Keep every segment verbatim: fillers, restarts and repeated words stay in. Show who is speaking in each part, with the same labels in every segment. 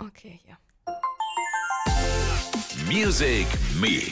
Speaker 1: Okay, ja.
Speaker 2: Music Me,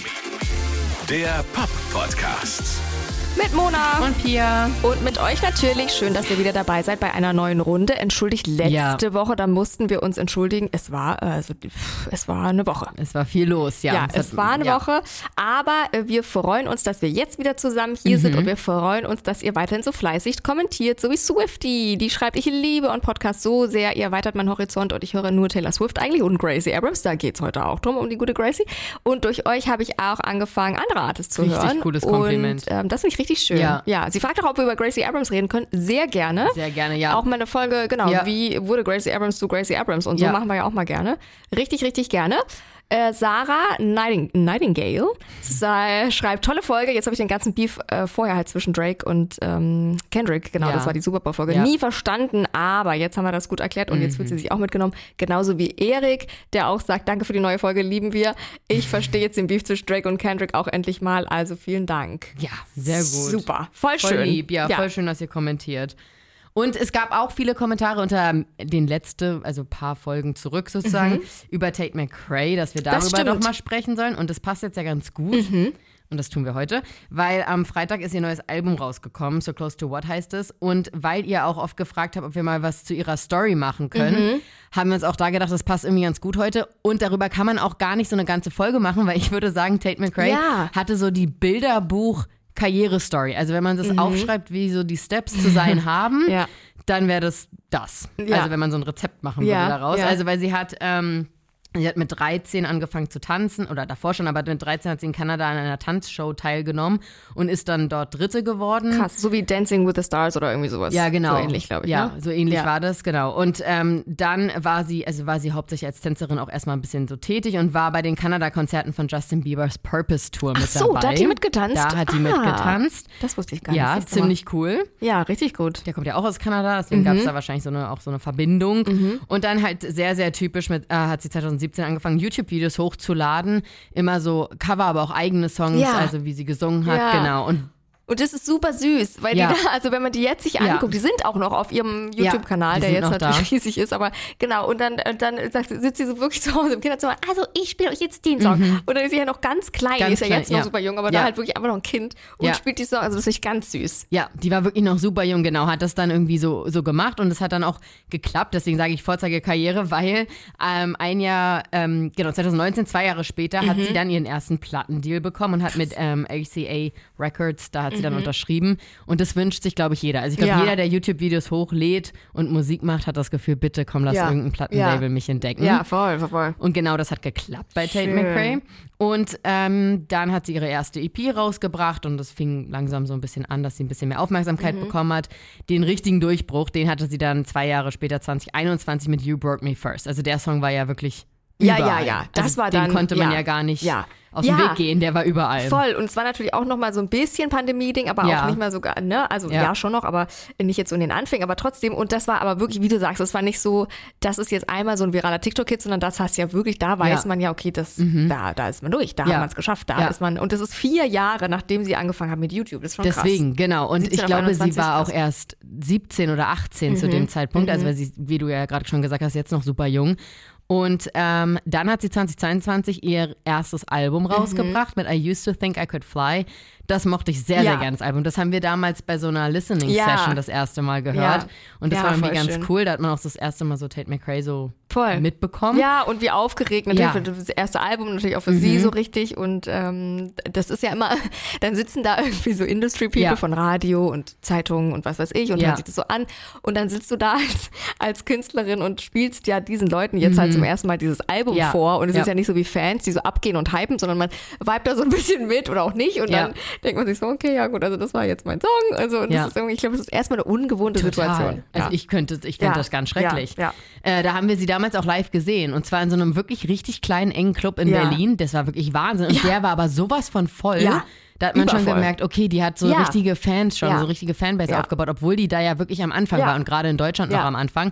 Speaker 2: der Pop-Podcast.
Speaker 1: Mit Mona
Speaker 3: und Pia
Speaker 1: und mit euch natürlich. Schön, dass ihr wieder dabei seid bei einer neuen Runde. Entschuldigt letzte ja. Woche, da mussten wir uns entschuldigen. Es war also es war eine Woche.
Speaker 3: Es war viel los, ja.
Speaker 1: Ja, es, es hat, war eine ja. Woche, aber wir freuen uns, dass wir jetzt wieder zusammen hier mhm. sind und wir freuen uns, dass ihr weiterhin so fleißig kommentiert, so wie Swiftie. Die schreibt, ich liebe euren Podcast so sehr, ihr erweitert meinen Horizont und ich höre nur Taylor Swift eigentlich und Gracie Abrams. Da geht's heute auch drum, um die gute Gracie. Und durch euch habe ich auch angefangen, andere Artists zu
Speaker 3: richtig
Speaker 1: hören.
Speaker 3: Richtig cooles Kompliment.
Speaker 1: Und ähm, das finde ich richtig schön. Ja. ja, sie fragt auch, ob wir über Gracie Abrams reden können. Sehr gerne.
Speaker 3: Sehr gerne, ja.
Speaker 1: Auch mal eine Folge, genau,
Speaker 3: ja.
Speaker 1: wie wurde Gracie Abrams zu Gracie Abrams und so
Speaker 3: ja.
Speaker 1: machen wir ja auch mal gerne. Richtig, richtig gerne. Äh, Sarah Nighting- Nightingale äh, schreibt, tolle Folge, jetzt habe ich den ganzen Beef äh, vorher halt zwischen Drake und ähm, Kendrick, genau, ja. das war die Super Bowl-Folge, ja. nie verstanden, aber jetzt haben wir das gut erklärt und mhm. jetzt wird sie sich auch mitgenommen, genauso wie Erik, der auch sagt, danke für die neue Folge, lieben wir. Ich verstehe jetzt den Beef zwischen Drake und Kendrick auch endlich mal, also vielen Dank.
Speaker 3: Ja, sehr gut.
Speaker 1: Super, voll,
Speaker 3: voll
Speaker 1: schön.
Speaker 3: Lieb, ja, ja, voll schön, dass ihr kommentiert. Und es gab auch viele Kommentare unter den letzten, also ein paar Folgen zurück sozusagen, mhm. über Tate McRae, dass wir darüber doch mal sprechen sollen. Und das passt jetzt ja ganz gut. Mhm. Und das tun wir heute, weil am Freitag ist ihr neues Album rausgekommen, So Close to What heißt es. Und weil ihr auch oft gefragt habt, ob wir mal was zu ihrer Story machen können, mhm. haben wir uns auch da gedacht, das passt irgendwie ganz gut heute. Und darüber kann man auch gar nicht so eine ganze Folge machen, weil ich würde sagen, Tate McRae ja. hatte so die Bilderbuch- Karrierestory. Also wenn man das mhm. aufschreibt, wie so die Steps zu sein haben, ja. dann wäre das das. Ja. Also wenn man so ein Rezept machen würde ja. daraus. Ja. Also weil sie hat, ähm, sie hat mit dreizehn angefangen zu tanzen oder davor schon, aber mit dreizehn hat sie in Kanada an einer Tanzshow teilgenommen und ist dann dort Dritte geworden.
Speaker 1: Krass, so wie Dancing with the Stars oder irgendwie sowas.
Speaker 3: Ja, genau.
Speaker 1: So ähnlich, glaube ich.
Speaker 3: Ja,
Speaker 1: ne?
Speaker 3: so ähnlich
Speaker 1: ja.
Speaker 3: war das, genau. Und ähm, dann war sie, also war sie hauptsächlich als Tänzerin auch erstmal ein bisschen so tätig und war bei den Kanada-Konzerten von Justin Biebers Purpose Tour mit
Speaker 1: Ach so,
Speaker 3: dabei.
Speaker 1: Ach so, da hat die mitgetanzt?
Speaker 3: Da hat die
Speaker 1: ah,
Speaker 3: mitgetanzt.
Speaker 1: Das wusste ich gar
Speaker 3: ja,
Speaker 1: nicht.
Speaker 3: Ja, ziemlich cool.
Speaker 1: Ja, richtig gut.
Speaker 3: Der kommt ja auch aus Kanada, deswegen mhm. gab es da wahrscheinlich so eine, auch so eine Verbindung. Mhm. Und dann halt sehr, sehr typisch mit, äh, hat sie zwanzig siebzehn angefangen, YouTube-Videos hochzuladen. Immer so Cover, aber auch eigene Songs, ja. also wie sie gesungen hat, ja. genau. Und
Speaker 1: Und das ist super süß, weil
Speaker 3: ja.
Speaker 1: die da, also wenn man die jetzt sich anguckt, ja. die sind auch noch auf ihrem YouTube-Kanal,
Speaker 3: ja,
Speaker 1: der jetzt natürlich
Speaker 3: da.
Speaker 1: riesig ist, aber genau, und dann, und dann sagt, sitzt sie so wirklich zu Hause im Kinderzimmer, also ich spiele euch jetzt den Song. Mhm. Und dann ist sie ja noch ganz klein,
Speaker 3: ganz
Speaker 1: die ist ja
Speaker 3: klein,
Speaker 1: jetzt noch
Speaker 3: ja.
Speaker 1: super jung, aber
Speaker 3: ja.
Speaker 1: da halt wirklich einfach noch ein Kind und
Speaker 3: ja.
Speaker 1: spielt die Song, also das ist ganz süß.
Speaker 3: Ja, die war wirklich noch super jung, genau, hat das dann irgendwie so, so gemacht und es hat dann auch geklappt, deswegen sage ich Vorzeigekarriere, weil ähm, ein Jahr, ähm, genau, zwanzig neunzehn, zwei Jahre später, mhm. hat sie dann ihren ersten Plattendeal bekommen und hat mit ähm, A C A Records, da hat sie mhm. dann unterschrieben. Und das wünscht sich, glaube ich, jeder. Also ich glaube, ja. jeder, der YouTube-Videos hochlädt und Musik macht, hat das Gefühl, bitte komm, lass ja. irgendein Plattenlabel
Speaker 1: ja.
Speaker 3: mich entdecken.
Speaker 1: Ja, voll, voll.
Speaker 3: Und genau das hat geklappt bei Tate
Speaker 1: Schön.
Speaker 3: McRae. Und ähm, dann hat sie ihre erste E P rausgebracht und das fing langsam so ein bisschen an, dass sie ein bisschen mehr Aufmerksamkeit mhm. bekommen hat. Den richtigen Durchbruch, den hatte sie dann zwei Jahre später, zwanzig einundzwanzig, mit You Broke Me First. Also der Song war ja wirklich
Speaker 1: Ja,
Speaker 3: überall.
Speaker 1: ja, ja. Das
Speaker 3: also
Speaker 1: war
Speaker 3: den
Speaker 1: dann,
Speaker 3: konnte man
Speaker 1: ja,
Speaker 3: ja gar nicht
Speaker 1: ja.
Speaker 3: aus
Speaker 1: ja.
Speaker 3: dem Weg gehen, der war überall.
Speaker 1: Voll, und es war natürlich auch nochmal so ein bisschen Pandemie-Ding, aber
Speaker 3: ja.
Speaker 1: auch nicht mehr so, ne, also ja. ja schon noch, aber nicht jetzt so in den Anfängen, aber trotzdem, und das war aber wirklich, wie du sagst, das war nicht so, das ist jetzt einmal so ein viraler TikTok-Hit, sondern das heißt ja wirklich, da weiß ja. man ja, okay, das, mhm. da, da ist man durch, da
Speaker 3: ja.
Speaker 1: hat man es geschafft, da
Speaker 3: ja.
Speaker 1: ist man, und das ist vier Jahre, nachdem sie angefangen haben mit YouTube, das ist schon
Speaker 3: Deswegen,
Speaker 1: krass.
Speaker 3: Deswegen, genau, und ich glaube, sie war auch erst siebzehn oder achtzehn mhm. zu dem Zeitpunkt, mhm. also weil sie, wie du ja gerade schon gesagt hast, jetzt noch super jung. Und ähm, dann hat sie zwanzig zweiundzwanzig ihr erstes Album rausgebracht mhm. mit I Used to Think I Could Fly. Das mochte ich sehr,
Speaker 1: ja.
Speaker 3: sehr gerne, das Album. Das haben wir damals bei so einer Listening-Session ja. das erste Mal gehört. Ja. Und das
Speaker 1: ja,
Speaker 3: war irgendwie ganz
Speaker 1: schön.
Speaker 3: cool. Da hat man auch das erste Mal so Tate McRae so
Speaker 1: voll.
Speaker 3: mitbekommen.
Speaker 1: Ja, und wie aufgeregt natürlich
Speaker 3: ja.
Speaker 1: für das erste Album, natürlich auch für
Speaker 3: mhm.
Speaker 1: sie so richtig. Und ähm, das ist ja immer, dann sitzen da irgendwie so Industry-People
Speaker 3: ja.
Speaker 1: von Radio und Zeitungen und was weiß ich und
Speaker 3: ja.
Speaker 1: hören sich das so an. Und dann sitzt du da als, als Künstlerin und spielst ja diesen Leuten jetzt
Speaker 3: mhm.
Speaker 1: halt zum ersten Mal dieses Album
Speaker 3: ja.
Speaker 1: vor. Und es
Speaker 3: ja.
Speaker 1: ist ja nicht so wie Fans, die so abgehen und hypen, sondern man vibet da so ein bisschen mit oder auch nicht. Und
Speaker 3: ja.
Speaker 1: dann denkt man sich so, okay, ja gut, also das war jetzt mein Song. Also das
Speaker 3: ja.
Speaker 1: ist irgendwie, ich glaube, das ist erstmal eine ungewohnte
Speaker 3: Total.
Speaker 1: Situation.
Speaker 3: Also
Speaker 1: ja.
Speaker 3: ich könnte, ich finde
Speaker 1: ja.
Speaker 3: das ganz schrecklich.
Speaker 1: Ja.
Speaker 3: Ja. Äh, da haben wir sie damals auch live gesehen und zwar in so einem wirklich richtig kleinen, engen Club in
Speaker 1: ja.
Speaker 3: Berlin. Das war wirklich Wahnsinn und
Speaker 1: ja.
Speaker 3: der war aber sowas von voll.
Speaker 1: Ja.
Speaker 3: Da hat man
Speaker 1: Übervoll.
Speaker 3: schon gemerkt, okay, die hat so
Speaker 1: ja.
Speaker 3: richtige Fans schon,
Speaker 1: ja.
Speaker 3: so richtige Fanbase
Speaker 1: ja.
Speaker 3: aufgebaut, obwohl die da ja wirklich am Anfang
Speaker 1: ja.
Speaker 3: war und gerade in Deutschland
Speaker 1: ja.
Speaker 3: noch am Anfang.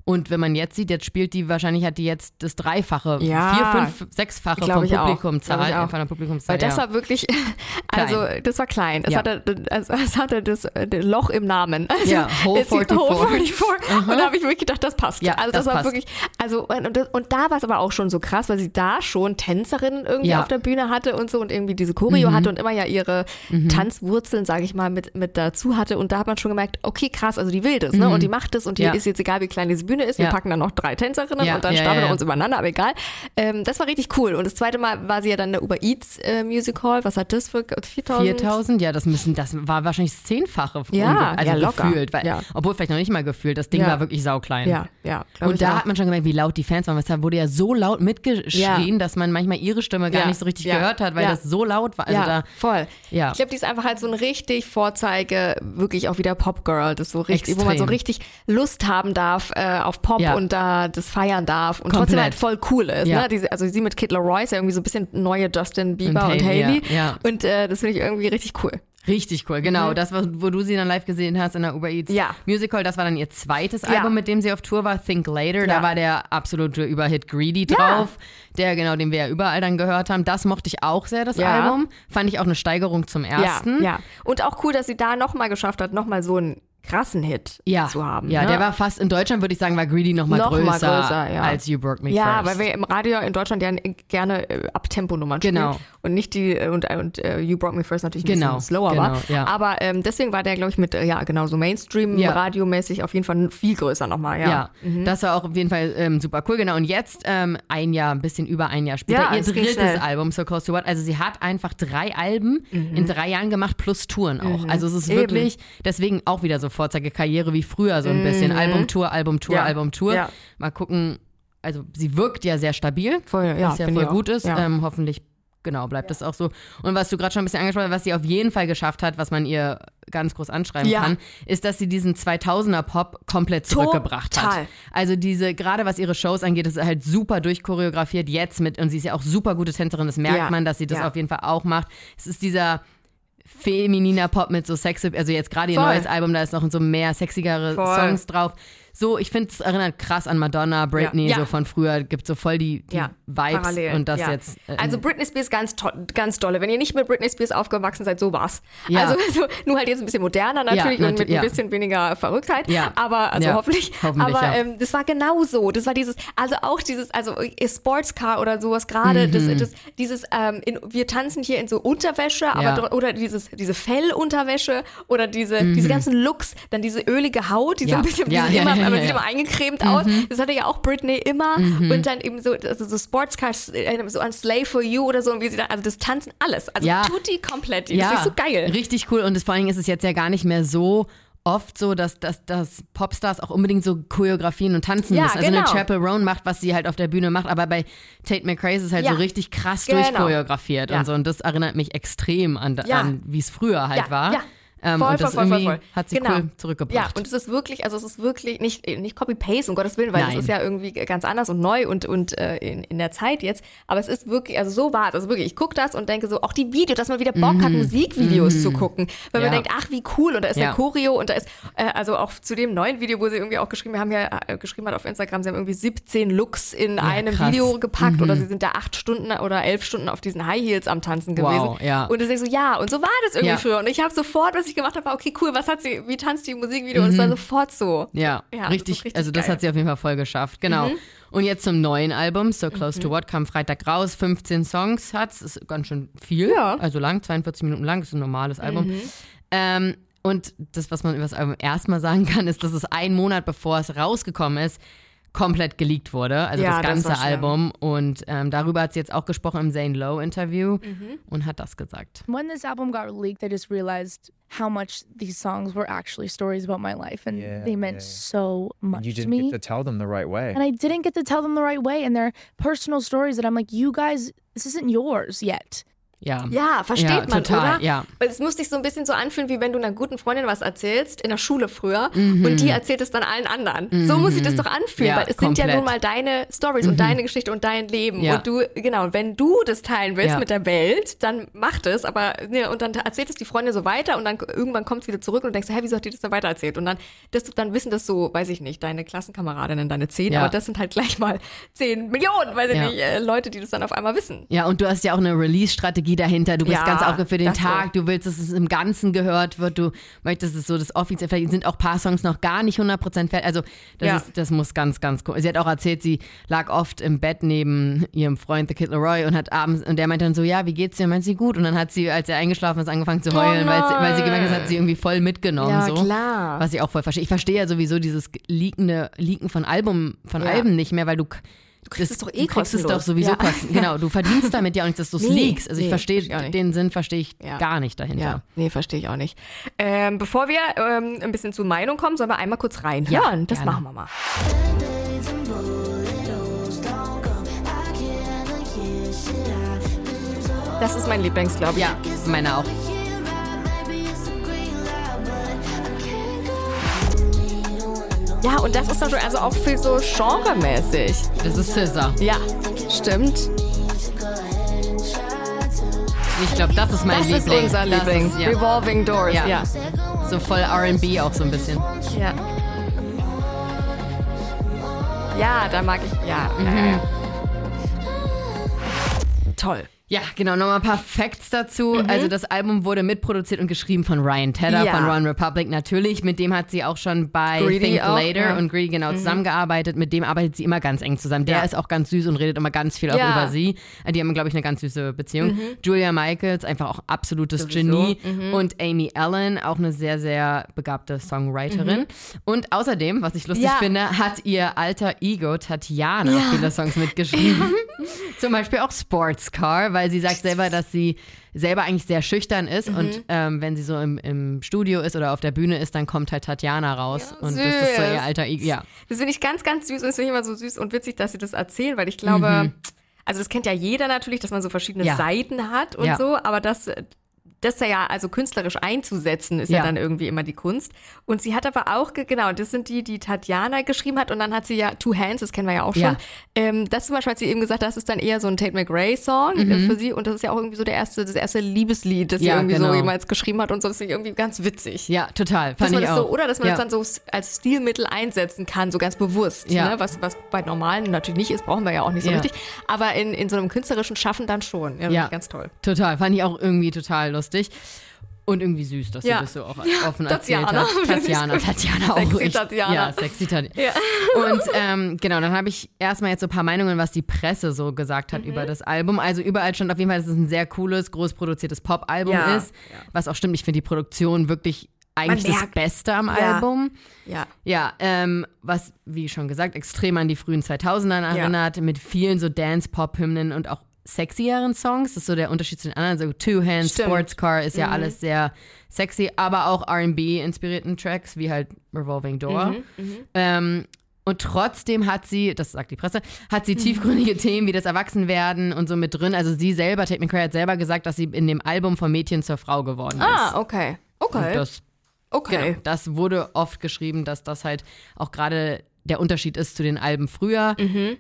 Speaker 3: Und wenn man jetzt sieht, jetzt spielt die, wahrscheinlich hat die jetzt das Dreifache,
Speaker 1: ja,
Speaker 3: vier, fünf, sechsfache vom Publikumzahl. Von der Publikumzahl.
Speaker 1: Weil das
Speaker 3: ja.
Speaker 1: war wirklich, also klein. das war klein. Es,
Speaker 3: ja.
Speaker 1: hatte, also, es hatte das, das Loch im Namen. Also,
Speaker 3: ja, Hole vierundvierzig.
Speaker 1: Hole vierundvierzig. Uh-huh. Und da habe ich wirklich gedacht, das passt.
Speaker 3: Ja,
Speaker 1: also
Speaker 3: das,
Speaker 1: das war
Speaker 3: passt.
Speaker 1: wirklich, also und, das, und da war es aber auch schon so krass, weil sie da schon Tänzerinnen irgendwie
Speaker 3: ja.
Speaker 1: auf der Bühne hatte und so und irgendwie diese Choreo
Speaker 3: mhm.
Speaker 1: hatte und immer ja ihre
Speaker 3: mhm.
Speaker 1: Tanzwurzeln, sage ich mal, mit, mit dazu hatte. Und da hat man schon gemerkt, okay, krass, also die will das,
Speaker 3: mhm.
Speaker 1: ne? Und die macht das und die
Speaker 3: ja.
Speaker 1: ist jetzt egal, wie klein diese Bühne ist. Wir
Speaker 3: ja.
Speaker 1: packen dann noch drei Tänzerinnen
Speaker 3: ja.
Speaker 1: und dann
Speaker 3: ja,
Speaker 1: stapeln
Speaker 3: ja,
Speaker 1: wir
Speaker 3: ja.
Speaker 1: uns übereinander, aber egal. Ähm, das war richtig cool. Und das zweite Mal war sie ja dann in der Uber Eats äh, Music Hall. Was hat das für viertausend?
Speaker 3: viertausend, ja, das müssen, das war wahrscheinlich das Zehnfache.
Speaker 1: Ja,
Speaker 3: also
Speaker 1: ja, locker.
Speaker 3: gefühlt. Weil,
Speaker 1: ja.
Speaker 3: Obwohl vielleicht noch nicht mal gefühlt. Das Ding
Speaker 1: ja.
Speaker 3: war wirklich sauklein.
Speaker 1: Ja, ja.
Speaker 3: Und da
Speaker 1: auch.
Speaker 3: hat man schon gemerkt, wie laut die Fans waren. Es wurde ja so laut mitgeschrien, ja. dass man manchmal ihre Stimme gar
Speaker 1: ja.
Speaker 3: nicht so richtig
Speaker 1: ja.
Speaker 3: gehört hat, weil
Speaker 1: ja.
Speaker 3: das so laut war. Also
Speaker 1: ja,
Speaker 3: da,
Speaker 1: voll.
Speaker 3: Ja.
Speaker 1: Ich glaube, die ist einfach halt so ein richtig Vorzeige, wirklich auch wieder Pop-Girl, das so richtig,
Speaker 3: Extrem.
Speaker 1: wo man so richtig Lust haben darf äh, auf Pop
Speaker 3: ja.
Speaker 1: und da das feiern darf und
Speaker 3: Komplett.
Speaker 1: trotzdem halt voll cool ist.
Speaker 3: Ja.
Speaker 1: Ne? Diese, also sie mit Kid Laroi ist ja irgendwie so ein bisschen neue Justin Bieber und,
Speaker 3: und
Speaker 1: Hailey.
Speaker 3: Hailey, ja. Ja.
Speaker 1: Und äh, das finde ich irgendwie richtig cool.
Speaker 3: Richtig cool, genau.
Speaker 1: Mhm.
Speaker 3: Das, wo du sie dann live gesehen hast in der Uber Eats
Speaker 1: ja.
Speaker 3: Musical, das war dann ihr zweites
Speaker 1: ja.
Speaker 3: Album, mit dem sie auf Tour war, Think Later.
Speaker 1: Ja.
Speaker 3: Da war der absolute Überhit Greedy drauf, ja. der genau, den wir ja überall dann gehört haben. Das mochte ich auch sehr, das
Speaker 1: ja.
Speaker 3: Album. Fand ich auch eine Steigerung zum ersten.
Speaker 1: Ja, ja. Und auch cool, dass sie da nochmal geschafft hat, nochmal so ein krassen Hit
Speaker 3: ja.
Speaker 1: zu haben.
Speaker 3: Ja,
Speaker 1: ne?
Speaker 3: der war fast, in Deutschland würde ich sagen, war Greedy noch mal
Speaker 1: noch
Speaker 3: größer,
Speaker 1: mal größer ja.
Speaker 3: als You Broke Me
Speaker 1: ja,
Speaker 3: First.
Speaker 1: Ja, weil wir im Radio in Deutschland ja gerne äh, Abtempo-Nummern spielen.
Speaker 3: Genau.
Speaker 1: Und nicht die, und, und uh, You Broke Me First natürlich ein
Speaker 3: genau.
Speaker 1: bisschen slower
Speaker 3: genau.
Speaker 1: war.
Speaker 3: Ja.
Speaker 1: Aber ähm, deswegen war der, glaube ich, mit, äh, ja, genau, so Mainstream-radiomäßig ja. auf jeden Fall viel größer nochmal. Ja,
Speaker 3: ja.
Speaker 1: Mhm.
Speaker 3: Das war auch auf jeden Fall ähm, super cool. Genau, und jetzt ähm, ein Jahr, ein bisschen über ein Jahr später,
Speaker 1: ja,
Speaker 3: ihr drittes
Speaker 1: schnell.
Speaker 3: Album, So Close to What. Also sie hat einfach drei Alben mhm. in drei Jahren gemacht, plus Touren auch.
Speaker 1: Mhm.
Speaker 3: Also es ist
Speaker 1: Eben.
Speaker 3: wirklich, deswegen auch wieder so Vorzeigekarriere wie früher, so ein bisschen
Speaker 1: Mhm.
Speaker 3: Albumtour, Albumtour,
Speaker 1: ja.
Speaker 3: Albumtour.
Speaker 1: Ja.
Speaker 3: Mal gucken, also sie wirkt ja sehr stabil,
Speaker 1: voll, ja,
Speaker 3: was ja voll gut ist.
Speaker 1: Ja.
Speaker 3: Ähm, hoffentlich Genau, bleibt das auch so. Und was du gerade schon ein bisschen angesprochen hast, was sie auf jeden Fall geschafft hat, was man ihr ganz groß anschreiben
Speaker 1: ja.
Speaker 3: kann, ist, dass sie diesen zweitausender-Pop komplett zurückgebracht
Speaker 1: Total.
Speaker 3: hat. Also diese, gerade was ihre Shows angeht, ist halt super durchchoreografiert jetzt mit, und sie ist ja auch super gute Tänzerin, das merkt
Speaker 1: ja.
Speaker 3: man, dass sie das
Speaker 1: ja.
Speaker 3: auf jeden Fall auch macht. Es ist dieser femininer Pop mit so sexy, also jetzt gerade ihr
Speaker 1: Voll.
Speaker 3: neues Album, da ist noch so mehr sexigere
Speaker 1: Voll.
Speaker 3: Songs drauf. So, ich finde, es erinnert krass an Madonna, Britney,
Speaker 1: Ja. Ja.
Speaker 3: so von früher, gibt so voll die, die
Speaker 1: Ja.
Speaker 3: Vibes
Speaker 1: Parallel.
Speaker 3: und das
Speaker 1: ja.
Speaker 3: jetzt. Äh,
Speaker 1: also Britney Spears ganz toll, ganz dolle. Wenn ihr nicht mit Britney Spears aufgewachsen seid, so war's.
Speaker 3: Ja.
Speaker 1: Also, also nur halt jetzt ein bisschen moderner natürlich
Speaker 3: Ja,
Speaker 1: und mit
Speaker 3: natu- ja.
Speaker 1: ein bisschen weniger Verrücktheit.
Speaker 3: Ja.
Speaker 1: Aber also
Speaker 3: Ja.
Speaker 1: hoffentlich.
Speaker 3: Hoffentlich,
Speaker 1: Aber
Speaker 3: ja.
Speaker 1: ähm, das war genau so. Das war dieses, also auch dieses, also Sportscar oder sowas gerade.
Speaker 3: Mhm.
Speaker 1: Das, das, dieses, ähm, in, wir tanzen hier in so Unterwäsche, aber
Speaker 3: Ja.
Speaker 1: dr- oder dieses, diese Fellunterwäsche oder diese, diese ganzen Looks, dann diese ölige Haut, die
Speaker 3: Ja.
Speaker 1: so ein bisschen,
Speaker 3: Ja,
Speaker 1: die
Speaker 3: ja,
Speaker 1: immer,
Speaker 3: ja,
Speaker 1: aber
Speaker 3: ja,
Speaker 1: sieht
Speaker 3: ja.
Speaker 1: immer eingecremt aus. Das hatte ja auch Britney immer. Und dann eben so, also so Sportscars, äh, so an Slay for You oder so, und wie sie da, also das Tanzen alles. Also
Speaker 3: Ja.
Speaker 1: tutti komplett. Das
Speaker 3: ja,
Speaker 1: ist so geil.
Speaker 3: Richtig cool. Und das, vor allen Dingen ist es jetzt ja gar nicht mehr so oft so, dass, dass, dass Popstars auch unbedingt so Choreografien und tanzen
Speaker 1: Ja,
Speaker 3: müssen. Also
Speaker 1: genau.
Speaker 3: eine Chapel Roan macht, was sie halt auf der Bühne macht, aber bei Tate McRae ist es halt
Speaker 1: Ja.
Speaker 3: so richtig krass
Speaker 1: Genau.
Speaker 3: durchchoreografiert
Speaker 1: Ja.
Speaker 3: und so. Und das erinnert mich extrem an,
Speaker 1: Ja.
Speaker 3: an wie es früher halt
Speaker 1: Ja,
Speaker 3: war.
Speaker 1: ja.
Speaker 3: Ähm,
Speaker 1: Voll,
Speaker 3: und das
Speaker 1: voll, voll,
Speaker 3: irgendwie
Speaker 1: voll, voll.
Speaker 3: hat sie
Speaker 1: Genau.
Speaker 3: cool zurückgebracht.
Speaker 1: Ja, und es ist wirklich, also es ist wirklich nicht, nicht Copy-Paste, um Gottes Willen, weil
Speaker 3: Nein.
Speaker 1: das ist ja irgendwie ganz anders und neu und, und äh, in, in der Zeit jetzt. Aber es ist wirklich, also so war es. Also wirklich, ich gucke das und denke so, auch die Videos, dass man wieder Bock
Speaker 3: Mhm.
Speaker 1: hat, Musikvideos zu gucken. Weil
Speaker 3: Ja.
Speaker 1: man denkt, ach, wie cool. Und da ist
Speaker 3: Ja.
Speaker 1: der Choreo und da ist, äh, also auch zu dem neuen Video, wo sie irgendwie auch geschrieben, wir haben ja äh, geschrieben hat auf Instagram, sie haben irgendwie siebzehn Looks in einem
Speaker 3: krass.
Speaker 1: Video gepackt oder sie sind da acht Stunden oder elf Stunden auf diesen High Heels am Tanzen gewesen.
Speaker 3: Wow, ja.
Speaker 1: Und ich denke so, ja, und so war das irgendwie
Speaker 3: Ja.
Speaker 1: früher. Und ich habe sofort, was ich gemacht habe, war, okay, cool, was hat sie, wie tanzt die im Musikvideo? Und es war sofort so.
Speaker 3: Ja,
Speaker 1: Ja, das
Speaker 3: richtig,
Speaker 1: ist richtig
Speaker 3: also das
Speaker 1: geil.
Speaker 3: hat sie auf jeden Fall voll geschafft, genau. Und jetzt zum neuen Album, So Close
Speaker 1: Mhm.
Speaker 3: to What, kam Freitag raus, fünfzehn Songs hat's, ist ganz schön viel,
Speaker 1: Ja.
Speaker 3: also lang, zweiundvierzig Minuten lang, ist ein normales Album. Ähm, und das, was man über das Album erstmal sagen kann, ist, dass es einen Monat bevor es rausgekommen ist, komplett geleakt wurde, also
Speaker 1: Ja,
Speaker 3: das
Speaker 1: das
Speaker 3: ganze
Speaker 1: war schlimm.
Speaker 3: Album. Und ähm, darüber hat sie jetzt auch gesprochen im Zane Lowe-Interview und hat das gesagt.
Speaker 4: When this album got leaked, I just realized how much these songs were actually stories about my life, and
Speaker 5: Yeah,
Speaker 4: they meant
Speaker 5: yeah, yeah.
Speaker 4: so much
Speaker 5: And you
Speaker 4: to
Speaker 5: didn't
Speaker 4: me.
Speaker 5: get to tell them the right way.
Speaker 4: And I didn't get to tell them the right way, and they're personal stories that I'm like, you guys, this isn't yours yet.
Speaker 3: Ja,
Speaker 1: ja versteht
Speaker 3: ja,
Speaker 1: man,
Speaker 3: total,
Speaker 1: oder?
Speaker 3: Ja.
Speaker 1: Weil es muss sich so ein bisschen so anfühlen, wie wenn du einer guten Freundin was erzählst, in der Schule früher, mhm. und die erzählt es dann allen anderen. Mhm. So muss sich das doch anfühlen,
Speaker 3: ja,
Speaker 1: weil es
Speaker 3: komplett.
Speaker 1: sind ja nun mal deine Stories mhm. und deine Geschichte und dein Leben.
Speaker 3: Ja.
Speaker 1: Und du, genau, wenn du das teilen willst
Speaker 3: ja.
Speaker 1: mit der Welt, dann mach das, aber ne, und dann erzählt es die Freundin so weiter und dann irgendwann kommt es wieder zurück und du denkst, hä, wieso hat die das dann weiter erzählt? Und dann, das, dann wissen das so, weiß ich nicht, deine Klassenkameradinnen, deine zehn,
Speaker 3: ja.
Speaker 1: aber das sind halt gleich mal zehn Millionen, weiß ich
Speaker 3: ja.
Speaker 1: nicht, äh, Leute, die das dann auf einmal wissen.
Speaker 3: Ja, und du hast ja auch eine Release-Strategie dahinter. Du bist
Speaker 1: Ja,
Speaker 3: ganz aufgeregt für den Tag.
Speaker 1: so.
Speaker 3: Du willst, dass es im Ganzen gehört wird. Du möchtest, dass es so das offiziell, vielleicht sind auch ein paar Songs noch gar nicht hundert Prozent fertig. Also das,
Speaker 1: Ja.
Speaker 3: ist, das muss ganz, ganz cool. Sie hat auch erzählt, sie lag oft im Bett neben ihrem Freund, The Kid Laroi, und hat abends, und der meinte dann so, ja, wie geht's dir? Und meint sie, gut. Und dann hat sie, als er eingeschlafen ist, angefangen zu heulen,
Speaker 1: Oh
Speaker 3: weil, sie, weil sie gemerkt hat, das hat sie irgendwie voll mitgenommen.
Speaker 1: Ja,
Speaker 3: so.
Speaker 1: klar.
Speaker 3: Was ich auch voll verstehe. Ich verstehe ja sowieso dieses Leakende, Leaken von Album, von
Speaker 1: Ja.
Speaker 3: Alben nicht mehr, weil du
Speaker 1: Du kriegst es doch eh
Speaker 3: du kriegst es
Speaker 1: kostenlos.
Speaker 3: doch sowieso
Speaker 1: Ja.
Speaker 3: kosten. Genau, du verdienst damit ja auch nichts, dass du es
Speaker 1: Nee,
Speaker 3: leakst. Also ich
Speaker 1: nee,
Speaker 3: verstehe,
Speaker 1: verstehe ich auch nicht.
Speaker 3: den Sinn verstehe ich
Speaker 1: Ja.
Speaker 3: gar nicht dahinter.
Speaker 1: Ja, nee, verstehe ich auch nicht. Ähm, bevor wir ähm, ein bisschen zur Meinung kommen, sollen wir einmal kurz reinhören.
Speaker 3: Ja,
Speaker 1: das
Speaker 3: gerne.
Speaker 1: machen wir mal. Das ist mein Lieblings, glaube ich.
Speaker 3: Ja, meine auch.
Speaker 1: Ja, und das ist also auch viel so genremäßig.
Speaker 3: Das ist S Z A.
Speaker 1: Ja, stimmt.
Speaker 3: Ich glaube, das ist mein
Speaker 1: Das
Speaker 3: Liebling.
Speaker 1: ist unser
Speaker 3: Das
Speaker 1: Liebling.
Speaker 3: ist, ja.
Speaker 1: Revolving Doors.
Speaker 3: Ja.
Speaker 1: Ja.
Speaker 3: So voll R and B auch so ein bisschen.
Speaker 1: Ja, ja da mag ich. Ja,
Speaker 3: Mhm.
Speaker 1: ja, ja, ja. Toll.
Speaker 3: Ja, genau, nochmal ein paar Facts dazu. Also das Album wurde mitproduziert und geschrieben von Ryan Tedder
Speaker 1: Ja.
Speaker 3: von One Republic natürlich. Mit dem hat sie auch schon bei
Speaker 1: Greedy
Speaker 3: Think
Speaker 1: auch,
Speaker 3: Later
Speaker 1: ja.
Speaker 3: und Greedy genau zusammengearbeitet. Mit dem arbeitet sie immer ganz eng zusammen. Der
Speaker 1: Ja.
Speaker 3: ist auch ganz süß und redet immer ganz viel auch
Speaker 1: Ja.
Speaker 3: über sie. Die haben, glaube ich, eine ganz süße Beziehung. Julia Michaels, einfach auch absolutes
Speaker 1: Sowieso.
Speaker 3: Genie. Und Amy Allen, auch eine sehr, sehr begabte Songwriterin. Und außerdem, was ich lustig
Speaker 1: Ja.
Speaker 3: finde, hat ihr alter Ego Tatjana viele Songs mitgeschrieben. Zum Beispiel auch Sportscar, weil sie sagt selber, dass sie selber eigentlich sehr schüchtern ist und ähm, wenn sie so im, im Studio ist oder auf der Bühne ist, dann kommt halt Tatjana raus
Speaker 1: Ja,
Speaker 3: und das ist so
Speaker 1: süß.
Speaker 3: ihr alter Ego. Ja.
Speaker 1: Das finde ich ganz, ganz süß und das finde ich immer so süß und witzig, dass sie das erzählen, weil ich glaube, also das kennt ja jeder natürlich, dass man so verschiedene
Speaker 3: Ja.
Speaker 1: Seiten hat und
Speaker 3: Ja.
Speaker 1: so, aber das, das ja also künstlerisch einzusetzen, ist ja.
Speaker 3: Ja.
Speaker 1: dann irgendwie immer die Kunst. Und sie hat aber auch, ge- genau, das sind die, die Tatjana geschrieben hat und dann hat sie ja Two Hands, das kennen wir ja auch schon.
Speaker 3: Ja.
Speaker 1: Ähm, das zum Beispiel hat sie eben gesagt, das ist dann eher so ein Tate McRae-Song äh, für sie und das ist ja auch irgendwie so der erste, das erste Liebeslied, das sie
Speaker 3: Ja,
Speaker 1: irgendwie
Speaker 3: genau.
Speaker 1: so jemals geschrieben hat und so, das finde ich irgendwie ganz witzig.
Speaker 3: Ja, total.
Speaker 1: Dass
Speaker 3: Fand
Speaker 1: man
Speaker 3: ich
Speaker 1: das
Speaker 3: auch.
Speaker 1: so, oder dass man
Speaker 3: ja.
Speaker 1: das dann so s- als Stilmittel einsetzen kann, so ganz bewusst.
Speaker 3: Ja.
Speaker 1: Ne? Was, was bei normalen natürlich nicht ist, brauchen wir ja auch nicht so
Speaker 3: Ja.
Speaker 1: richtig. Aber in, in so einem künstlerischen Schaffen dann schon. Ja,
Speaker 3: Ja.
Speaker 1: ja. Ganz toll.
Speaker 3: Total. Fand ich auch irgendwie total lustig. Und irgendwie süß, dass
Speaker 1: Ja.
Speaker 3: sie das so auch offen
Speaker 1: Tatjana.
Speaker 3: erzählt hat. Tatjana, Tatjana auch.
Speaker 1: Sexy
Speaker 3: Ich-
Speaker 1: Tatjana.
Speaker 3: Ja, sexy Tatjana.
Speaker 1: Ja.
Speaker 3: Und ähm, genau, dann habe ich erstmal jetzt so ein paar Meinungen, was die Presse so gesagt hat
Speaker 1: Mhm.
Speaker 3: über das Album. Also überall stand auf jeden Fall, dass es ein sehr cooles, groß produziertes Pop-Album
Speaker 1: Ja.
Speaker 3: ist. Was auch stimmt, ich finde die Produktion wirklich eigentlich
Speaker 1: Man
Speaker 3: das
Speaker 1: merkt.
Speaker 3: Beste am
Speaker 1: Ja.
Speaker 3: Album.
Speaker 1: Ja.
Speaker 3: Ja, ähm, was, wie schon gesagt, extrem an die frühen zweitausendern erinnert, mit vielen so Dance-Pop-Hymnen und auch sexieren Songs. Das ist so der Unterschied zu den anderen. So Two Hands,
Speaker 1: Stimmt.
Speaker 3: Sportscar ist ja alles sehr sexy, aber auch R and B-inspirierten Tracks, wie halt Revolving Door. Ähm, und trotzdem hat sie, das sagt die Presse, hat sie tiefgründige Themen wie das Erwachsenwerden und so mit drin. Also sie selber, Tate McRae hat selber gesagt, dass sie in dem Album vom Mädchen zur Frau geworden ist.
Speaker 1: Ah, okay. Okay.
Speaker 3: Und das
Speaker 1: okay.
Speaker 3: Genau, das wurde oft geschrieben, dass das halt auch gerade der Unterschied ist zu den Alben früher,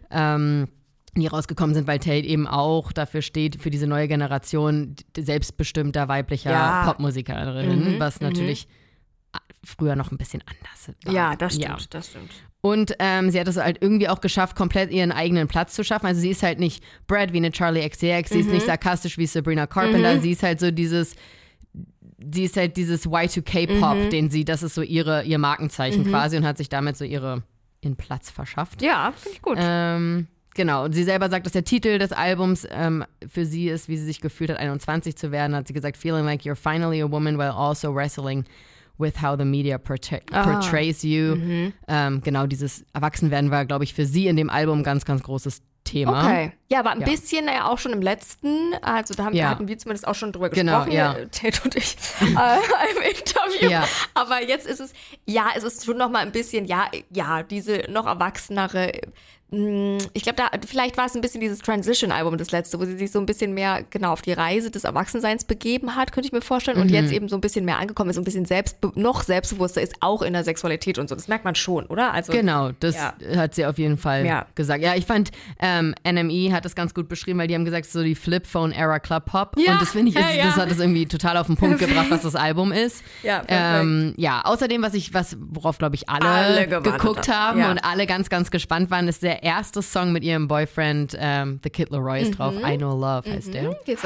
Speaker 3: ähm, die rausgekommen sind, weil Tate eben auch dafür steht, für diese neue Generation d- selbstbestimmter weiblicher
Speaker 1: Ja.
Speaker 3: Popmusikerinnen, was natürlich früher noch ein bisschen anders war.
Speaker 1: Ja, das stimmt, das stimmt.
Speaker 3: Und ähm, sie hat es halt irgendwie auch geschafft, komplett ihren eigenen Platz zu schaffen. Also sie ist halt nicht Brad wie eine Charlie X C X, sie ist nicht sarkastisch wie Sabrina Carpenter, sie ist halt so dieses sie ist halt dieses Y two K-Pop, den sie, das ist so ihre, ihr Markenzeichen quasi und hat sich damit so ihre, ihren Platz verschafft.
Speaker 1: Ja, finde ich gut.
Speaker 3: Ähm, genau, und sie selber sagt, dass der Titel des Albums ähm, für sie ist, wie sie sich gefühlt hat, einundzwanzig zu werden, hat sie gesagt, feeling like you're finally a woman while also wrestling with how the media portray- portrays you. Ähm, genau, dieses Erwachsenwerden war, glaube ich, für sie in dem Album ein ganz, ganz großes Thema.
Speaker 1: Okay. Ja, aber ein
Speaker 3: Ja.
Speaker 1: bisschen ja auch schon im letzten, also da haben,
Speaker 3: Ja.
Speaker 1: hatten wir zumindest auch schon drüber
Speaker 3: Genau,
Speaker 1: gesprochen,
Speaker 3: ja.
Speaker 1: äh, Tate und ich, äh, im Interview.
Speaker 3: Ja.
Speaker 1: Aber jetzt ist es, ja, es ist schon noch mal ein bisschen, ja, ja, diese noch erwachsenere, ich glaube, da vielleicht war es ein bisschen dieses Transition-Album, das letzte, wo sie sich so ein bisschen mehr genau auf die Reise des Erwachsenseins begeben hat, könnte ich mir vorstellen. Und mhm. jetzt eben so ein bisschen mehr angekommen ist, ein bisschen selbst, noch selbstbewusster ist, auch in der Sexualität und so. Das merkt man schon, oder? Also,
Speaker 3: genau, das
Speaker 1: ja.
Speaker 3: hat sie auf jeden Fall
Speaker 1: ja.
Speaker 3: gesagt. Ja, ich fand, ähm, N M E hat das ganz gut beschrieben, weil die haben gesagt, so die Flip-Phone-Era Club-Hop.
Speaker 1: Ja.
Speaker 3: Und das finde ich, ist,
Speaker 1: ja, ja.
Speaker 3: das hat es irgendwie total auf den Punkt gebracht, was das Album ist.
Speaker 1: Ja,
Speaker 3: ähm, ja, außerdem, was ich, was, worauf, glaube ich, alle,
Speaker 1: alle
Speaker 3: geguckt haben
Speaker 1: ja.
Speaker 3: und alle ganz, ganz gespannt waren, ist der erste Song mit ihrem Boyfriend, ähm, The Kid Laroi ist mhm. drauf. I Know Love heißt mhm. der.
Speaker 1: Geht so.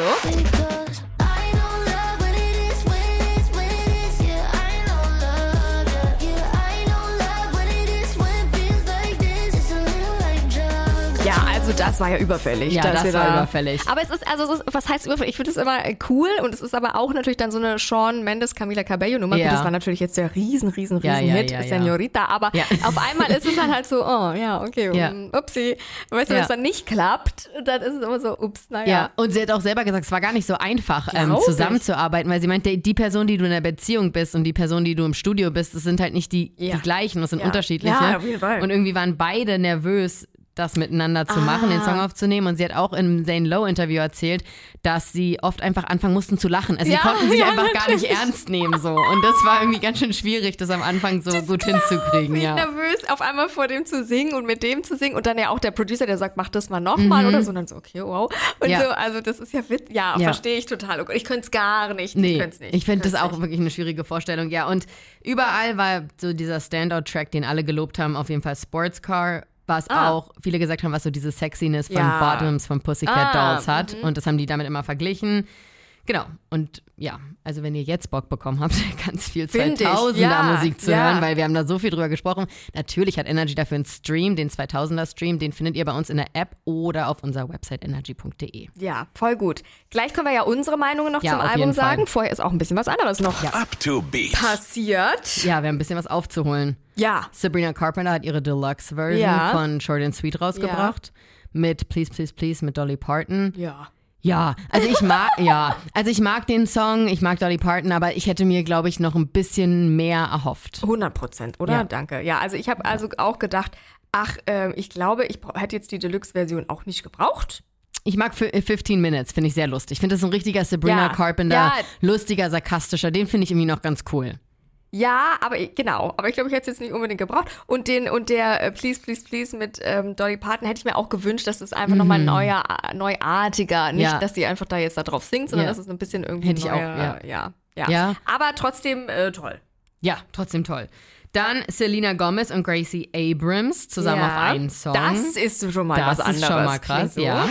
Speaker 1: Ja, also das war ja überfällig.
Speaker 3: Ja, das war
Speaker 1: da,
Speaker 3: überfällig.
Speaker 1: Aber es ist, also es ist, was heißt überfällig? Ich finde es immer cool und es ist aber auch natürlich dann so eine Shawn Mendes, Camila Cabello Nummer.
Speaker 3: Ja.
Speaker 1: Das war natürlich jetzt der riesen, riesen, riesen
Speaker 3: ja, ja,
Speaker 1: Hit,
Speaker 3: ja, ja.
Speaker 1: Senorita. Aber
Speaker 3: ja.
Speaker 1: auf einmal ist es dann halt so, oh ja, okay,
Speaker 3: ja.
Speaker 1: upsi. Weißt du,
Speaker 3: ja.
Speaker 1: wenn es dann nicht klappt, dann ist es immer so, ups, naja.
Speaker 3: Ja, und sie hat auch selber gesagt, es war gar nicht so einfach, ähm, zusammenzuarbeiten, weil sie meint, die Person, die du in der Beziehung bist und die Person, die du im Studio bist, das sind halt nicht die,
Speaker 1: ja.
Speaker 3: die gleichen, das sind
Speaker 1: ja.
Speaker 3: unterschiedliche.
Speaker 1: Ja, auf jeden Fall.
Speaker 3: Und irgendwie waren beide nervös, das miteinander zu
Speaker 1: ah.
Speaker 3: machen, den Song aufzunehmen. Und sie hat auch im Zane Lowe-Interview erzählt, dass sie oft einfach anfangen mussten zu lachen. Also
Speaker 1: ja,
Speaker 3: sie konnten sich
Speaker 1: ja,
Speaker 3: einfach
Speaker 1: natürlich.
Speaker 3: gar nicht ernst nehmen. So. Und das war irgendwie ganz schön schwierig, das am Anfang so
Speaker 1: das
Speaker 3: gut hinzukriegen.
Speaker 1: Ich
Speaker 3: ja.
Speaker 1: nervös, auf einmal vor dem zu singen und mit dem zu singen. Und dann ja auch der Producer, der sagt, mach das mal nochmal mhm. oder so. Und dann so, okay, wow. Und
Speaker 3: ja.
Speaker 1: so, also das ist ja witz. Ja, ja. verstehe ich total. Oh Gott, ich könnte es gar nicht.
Speaker 3: Nee,
Speaker 1: ich könnte es nicht.
Speaker 3: Ich finde das auch
Speaker 1: nicht.
Speaker 3: wirklich eine schwierige Vorstellung. Ja, und überall war so dieser Standout-Track, den alle gelobt haben, auf jeden Fall Sportscar. Was
Speaker 1: ah.
Speaker 3: auch viele gesagt haben, was so diese Sexiness von
Speaker 1: ja.
Speaker 3: Bottoms von Pussycat
Speaker 1: ah,
Speaker 3: Dolls hat.
Speaker 1: Mhm.
Speaker 3: Und das haben die damit immer verglichen. Genau. Und ja, also wenn ihr jetzt Bock bekommen habt, ganz viel zweitausender-Musik ja, zu
Speaker 1: ja.
Speaker 3: hören, weil wir haben da so viel drüber gesprochen. Natürlich hat Energy dafür einen Stream, den zweitausender-Stream, den findet ihr bei uns in der App oder auf unserer Website energy punkt de.
Speaker 1: Ja, voll gut. Gleich können wir ja unsere Meinungen noch
Speaker 3: ja,
Speaker 1: zum
Speaker 3: auf
Speaker 1: Album
Speaker 3: jeden
Speaker 1: sagen.
Speaker 3: Fall.
Speaker 1: Vorher ist auch ein bisschen was anderes noch
Speaker 3: ja.
Speaker 2: Up to Beat
Speaker 1: passiert.
Speaker 3: Ja, wir haben ein bisschen was aufzuholen.
Speaker 1: Ja.
Speaker 3: Sabrina Carpenter hat ihre Deluxe-Version
Speaker 1: ja.
Speaker 3: von Short and Sweet rausgebracht. Ja. Mit Please, Please, Please mit Dolly Parton.
Speaker 1: Ja.
Speaker 3: Ja, also ich mag, ja, also ich mag den Song, ich mag Dolly Parton, aber ich hätte mir, glaube ich, noch ein bisschen mehr erhofft.
Speaker 1: hundert Prozent, oder?
Speaker 3: Ja.
Speaker 1: Danke. Ja, also ich habe also auch gedacht, ach, äh, ich glaube, ich hätte jetzt die Deluxe-Version auch nicht gebraucht.
Speaker 3: Ich mag fifteen Minutes, finde ich sehr lustig. Ich finde das ist ein richtiger Sabrina
Speaker 1: Ja.
Speaker 3: Carpenter,
Speaker 1: Ja.
Speaker 3: lustiger, sarkastischer, den finde ich irgendwie noch ganz cool.
Speaker 1: Ja, aber ich- genau. Aber ich glaube, ich hätte es jetzt nicht unbedingt gebraucht. Und den und der äh, Please, Please, Please mit ähm, Dolly Parton hätte ich mir auch gewünscht, dass es einfach
Speaker 3: Mhm.
Speaker 1: nochmal neuer, neuartiger, nicht,
Speaker 3: Ja.
Speaker 1: dass die einfach da jetzt da drauf singt, sondern
Speaker 3: Ja.
Speaker 1: dass es ein bisschen irgendwie
Speaker 3: Hätte ich auch,
Speaker 1: neuer,
Speaker 3: ja.
Speaker 1: ja, ja.
Speaker 3: Ja.
Speaker 1: Aber trotzdem äh, toll.
Speaker 3: Ja, trotzdem toll. Dann Selena Gomez und Gracie Abrams zusammen
Speaker 1: ja,
Speaker 3: auf einen Song.
Speaker 1: Das ist schon mal
Speaker 3: Das
Speaker 1: was anderes.
Speaker 3: ist schon mal krass,
Speaker 1: Klingt so.
Speaker 3: ja.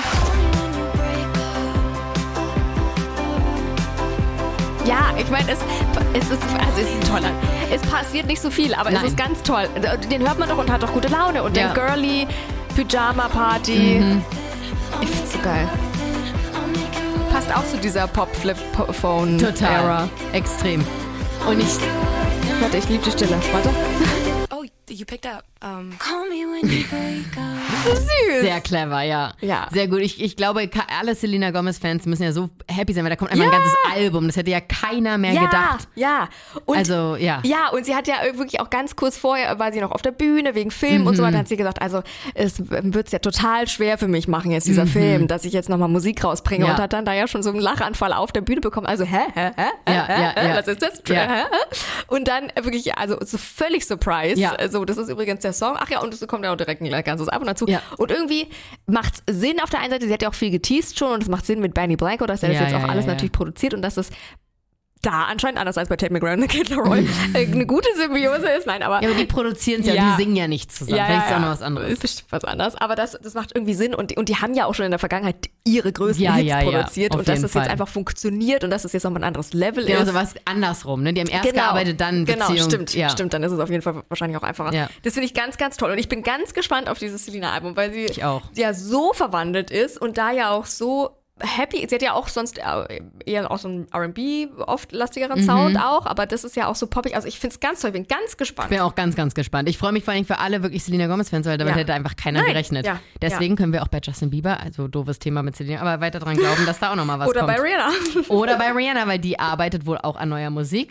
Speaker 1: Ja, ich meine, es, es ist, also es ist toll. Es passiert nicht so viel, aber
Speaker 3: Nein.
Speaker 1: es ist ganz toll. Den hört man doch und hat doch gute Laune. Und
Speaker 3: Ja.
Speaker 1: dann Girly, Pyjama-Party.
Speaker 3: Mhm.
Speaker 1: Ich find's so geil. Passt auch zu dieser Pop-Flip-Phone-Era.
Speaker 3: Total. Extrem. Und ich,
Speaker 1: Warte, ich liebe die Stille. Warte.
Speaker 5: Oh, you picked up. Um, call me when you wake up.
Speaker 1: So süß.
Speaker 3: sehr clever, ja.
Speaker 1: Ja.
Speaker 3: Sehr gut. Ich, ich glaube, ka- alle Selena Gomez-Fans müssen ja so happy sein, weil da kommt einfach
Speaker 1: Ja.
Speaker 3: ein ganzes Album. Das hätte ja keiner mehr
Speaker 1: ja,
Speaker 3: gedacht.
Speaker 1: ja. Und
Speaker 3: Also, ja.
Speaker 1: Ja, und sie hat ja wirklich auch ganz kurz vorher, war sie noch auf der Bühne wegen Film
Speaker 3: Mhm.
Speaker 1: und so weiter, hat sie gesagt, also es wird es ja total schwer für mich machen jetzt, dieser Film, dass ich jetzt nochmal Musik rausbringe
Speaker 3: Mhm. Ja.
Speaker 1: und hat dann da ja schon so einen Lachanfall auf der Bühne bekommen. Also, hä, hä, hä, hä,
Speaker 3: Ja,
Speaker 1: hä,
Speaker 3: ja,
Speaker 1: hä,
Speaker 3: ja.
Speaker 1: was ist das?
Speaker 3: Ja.
Speaker 1: Hä, hä? Und dann wirklich, also so völlig surprised.
Speaker 3: Ja.
Speaker 1: Also, das ist übrigens der Song. Ach ja, und es kommt ja auch direkt ein ganzes Album dazu.
Speaker 3: Ja.
Speaker 1: Und irgendwie macht's Sinn auf der einen Seite, sie hat ja auch viel geteased schon und es macht Sinn mit Benny Blanco, dass er das
Speaker 3: Ja,
Speaker 1: jetzt
Speaker 3: ja,
Speaker 1: auch
Speaker 3: ja,
Speaker 1: alles
Speaker 3: ja.
Speaker 1: natürlich produziert und dass es da anscheinend anders als bei Tate McGrath und Kid Laroi eine gute Symbiose ist. Nein, aber
Speaker 3: Ja, aber die produzieren es ja,
Speaker 1: Ja.
Speaker 3: und die singen ja nicht zusammen. Vielleicht ist es auch noch was anderes.
Speaker 1: Ist bestimmt was anderes. Aber das, das macht irgendwie Sinn. Und die, und die haben ja auch schon in der Vergangenheit ihre größten
Speaker 3: Ja,
Speaker 1: Hits
Speaker 3: ja, ja,
Speaker 1: produziert.
Speaker 3: auf
Speaker 1: und dass
Speaker 3: jeden
Speaker 1: das
Speaker 3: Fall.
Speaker 1: jetzt einfach funktioniert und dass es jetzt nochmal ein anderes Level
Speaker 3: Genau,
Speaker 1: ist.
Speaker 3: so was andersrum. Ne? Die haben erst gearbeitet, dann
Speaker 1: Genau,
Speaker 3: Beziehung.
Speaker 1: stimmt,
Speaker 3: ja.
Speaker 1: stimmt. Dann ist es auf jeden Fall wahrscheinlich auch einfacher.
Speaker 3: Ja.
Speaker 1: Das finde ich ganz, ganz toll. Und ich bin ganz gespannt auf dieses Selena-Album, weil sie
Speaker 3: Ich auch.
Speaker 1: ja so verwandelt ist und da ja auch so happy. Sie hat ja auch sonst eher auch so einen R and B, oft lastigeren Sound auch, aber das ist ja auch so poppig. Also ich finde es ganz toll. Ich bin ganz gespannt.
Speaker 3: Ich bin auch ganz, ganz gespannt. Ich freue mich vor allem für alle wirklich Selena Gomez-Fans, weil damit
Speaker 1: Ja.
Speaker 3: hätte einfach keiner
Speaker 1: Nein,
Speaker 3: gerechnet.
Speaker 1: ja,
Speaker 3: Deswegen können wir auch bei Justin Bieber, also doofes Thema mit Selena, aber weiter dran glauben, dass da auch nochmal was
Speaker 1: Oder
Speaker 3: kommt.
Speaker 1: bei Rihanna.
Speaker 3: Oder bei Rihanna, weil die arbeitet wohl auch an neuer Musik.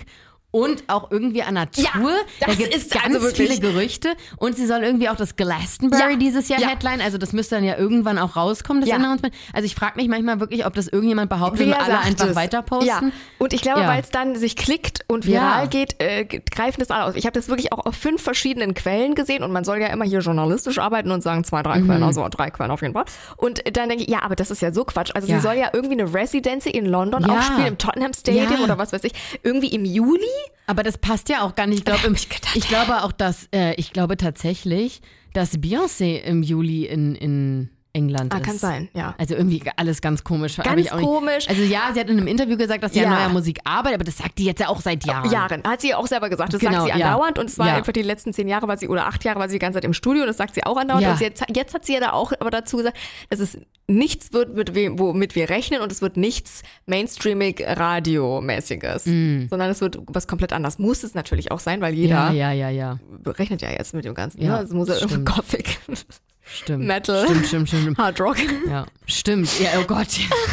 Speaker 3: Und auch irgendwie an der Tour.
Speaker 1: Ja,
Speaker 3: da gibt es ganz
Speaker 1: also
Speaker 3: viele Gerüchte. Und sie soll irgendwie auch das Glastonbury
Speaker 1: ja,
Speaker 3: dieses Jahr
Speaker 1: ja.
Speaker 3: Headline. Also das müsste dann ja irgendwann auch rauskommen, das
Speaker 1: ja.
Speaker 3: Announcement. Also ich frage mich manchmal wirklich, ob das irgendjemand behauptet
Speaker 1: Wer
Speaker 3: und alle
Speaker 1: sagt
Speaker 3: einfach
Speaker 1: es?
Speaker 3: weiter posten.
Speaker 1: Ja. Und ich glaube,
Speaker 3: Ja.
Speaker 1: weil es dann sich klickt und viral
Speaker 3: Ja.
Speaker 1: geht, äh, greifen das alle aus. Ich habe das wirklich auch auf fünf verschiedenen Quellen gesehen und man soll ja immer hier journalistisch arbeiten und sagen zwei, drei
Speaker 3: Mhm.
Speaker 1: Quellen, also drei Quellen auf jeden Fall. Und dann denke ich, ja, aber das ist ja so Quatsch. Also
Speaker 3: Ja.
Speaker 1: sie soll ja irgendwie eine Residency in London
Speaker 3: Ja.
Speaker 1: auch spielen, im Tottenham Stadium
Speaker 3: Ja.
Speaker 1: oder was weiß ich, irgendwie im Juli.
Speaker 3: Aber das passt ja auch gar nicht. Ich, glaub, im,
Speaker 1: ich gedacht.
Speaker 3: ich glaube auch, dass, äh, ich glaube tatsächlich, dass Beyoncé im Juli in, in England
Speaker 1: Ah,
Speaker 3: ist.
Speaker 1: kann sein, ja.
Speaker 3: Also irgendwie alles ganz komisch. Hab
Speaker 1: Ganz
Speaker 3: ich auch nicht-
Speaker 1: komisch.
Speaker 3: Also ja, sie hat in einem Interview gesagt, dass sie
Speaker 1: Ja.
Speaker 3: an neuer Musik arbeitet, aber das sagt die jetzt ja auch seit Jahren.
Speaker 1: Jahren. Hat sie ja auch selber gesagt. Das
Speaker 3: Genau,
Speaker 1: sagt sie
Speaker 3: ja.
Speaker 1: andauernd und es war
Speaker 3: Ja.
Speaker 1: einfach die letzten zehn Jahre, war sie, oder acht Jahre war sie die ganze Zeit im Studio, das sagt sie auch andauernd.
Speaker 3: Ja.
Speaker 1: Und sie jetzt, jetzt hat sie ja da auch aber dazu gesagt, dass es nichts wird, mit wem, womit wir rechnen und es wird nichts mainstreamig radiomäßiges,
Speaker 3: Mm.
Speaker 1: sondern es wird was komplett anderes. Muss es natürlich auch sein, weil
Speaker 3: Ja,
Speaker 1: jeder
Speaker 3: ja, ja, ja.
Speaker 1: rechnet ja jetzt mit dem Ganzen.
Speaker 3: Ja,
Speaker 1: Ne? Es muss ja
Speaker 3: stimmt.
Speaker 1: Gothic,
Speaker 3: Stimmt.
Speaker 1: Metal,
Speaker 3: Stimmt, stimmt, stimmt.
Speaker 1: Hard Rock,
Speaker 3: Ja, stimmt. Ja, oh Gott.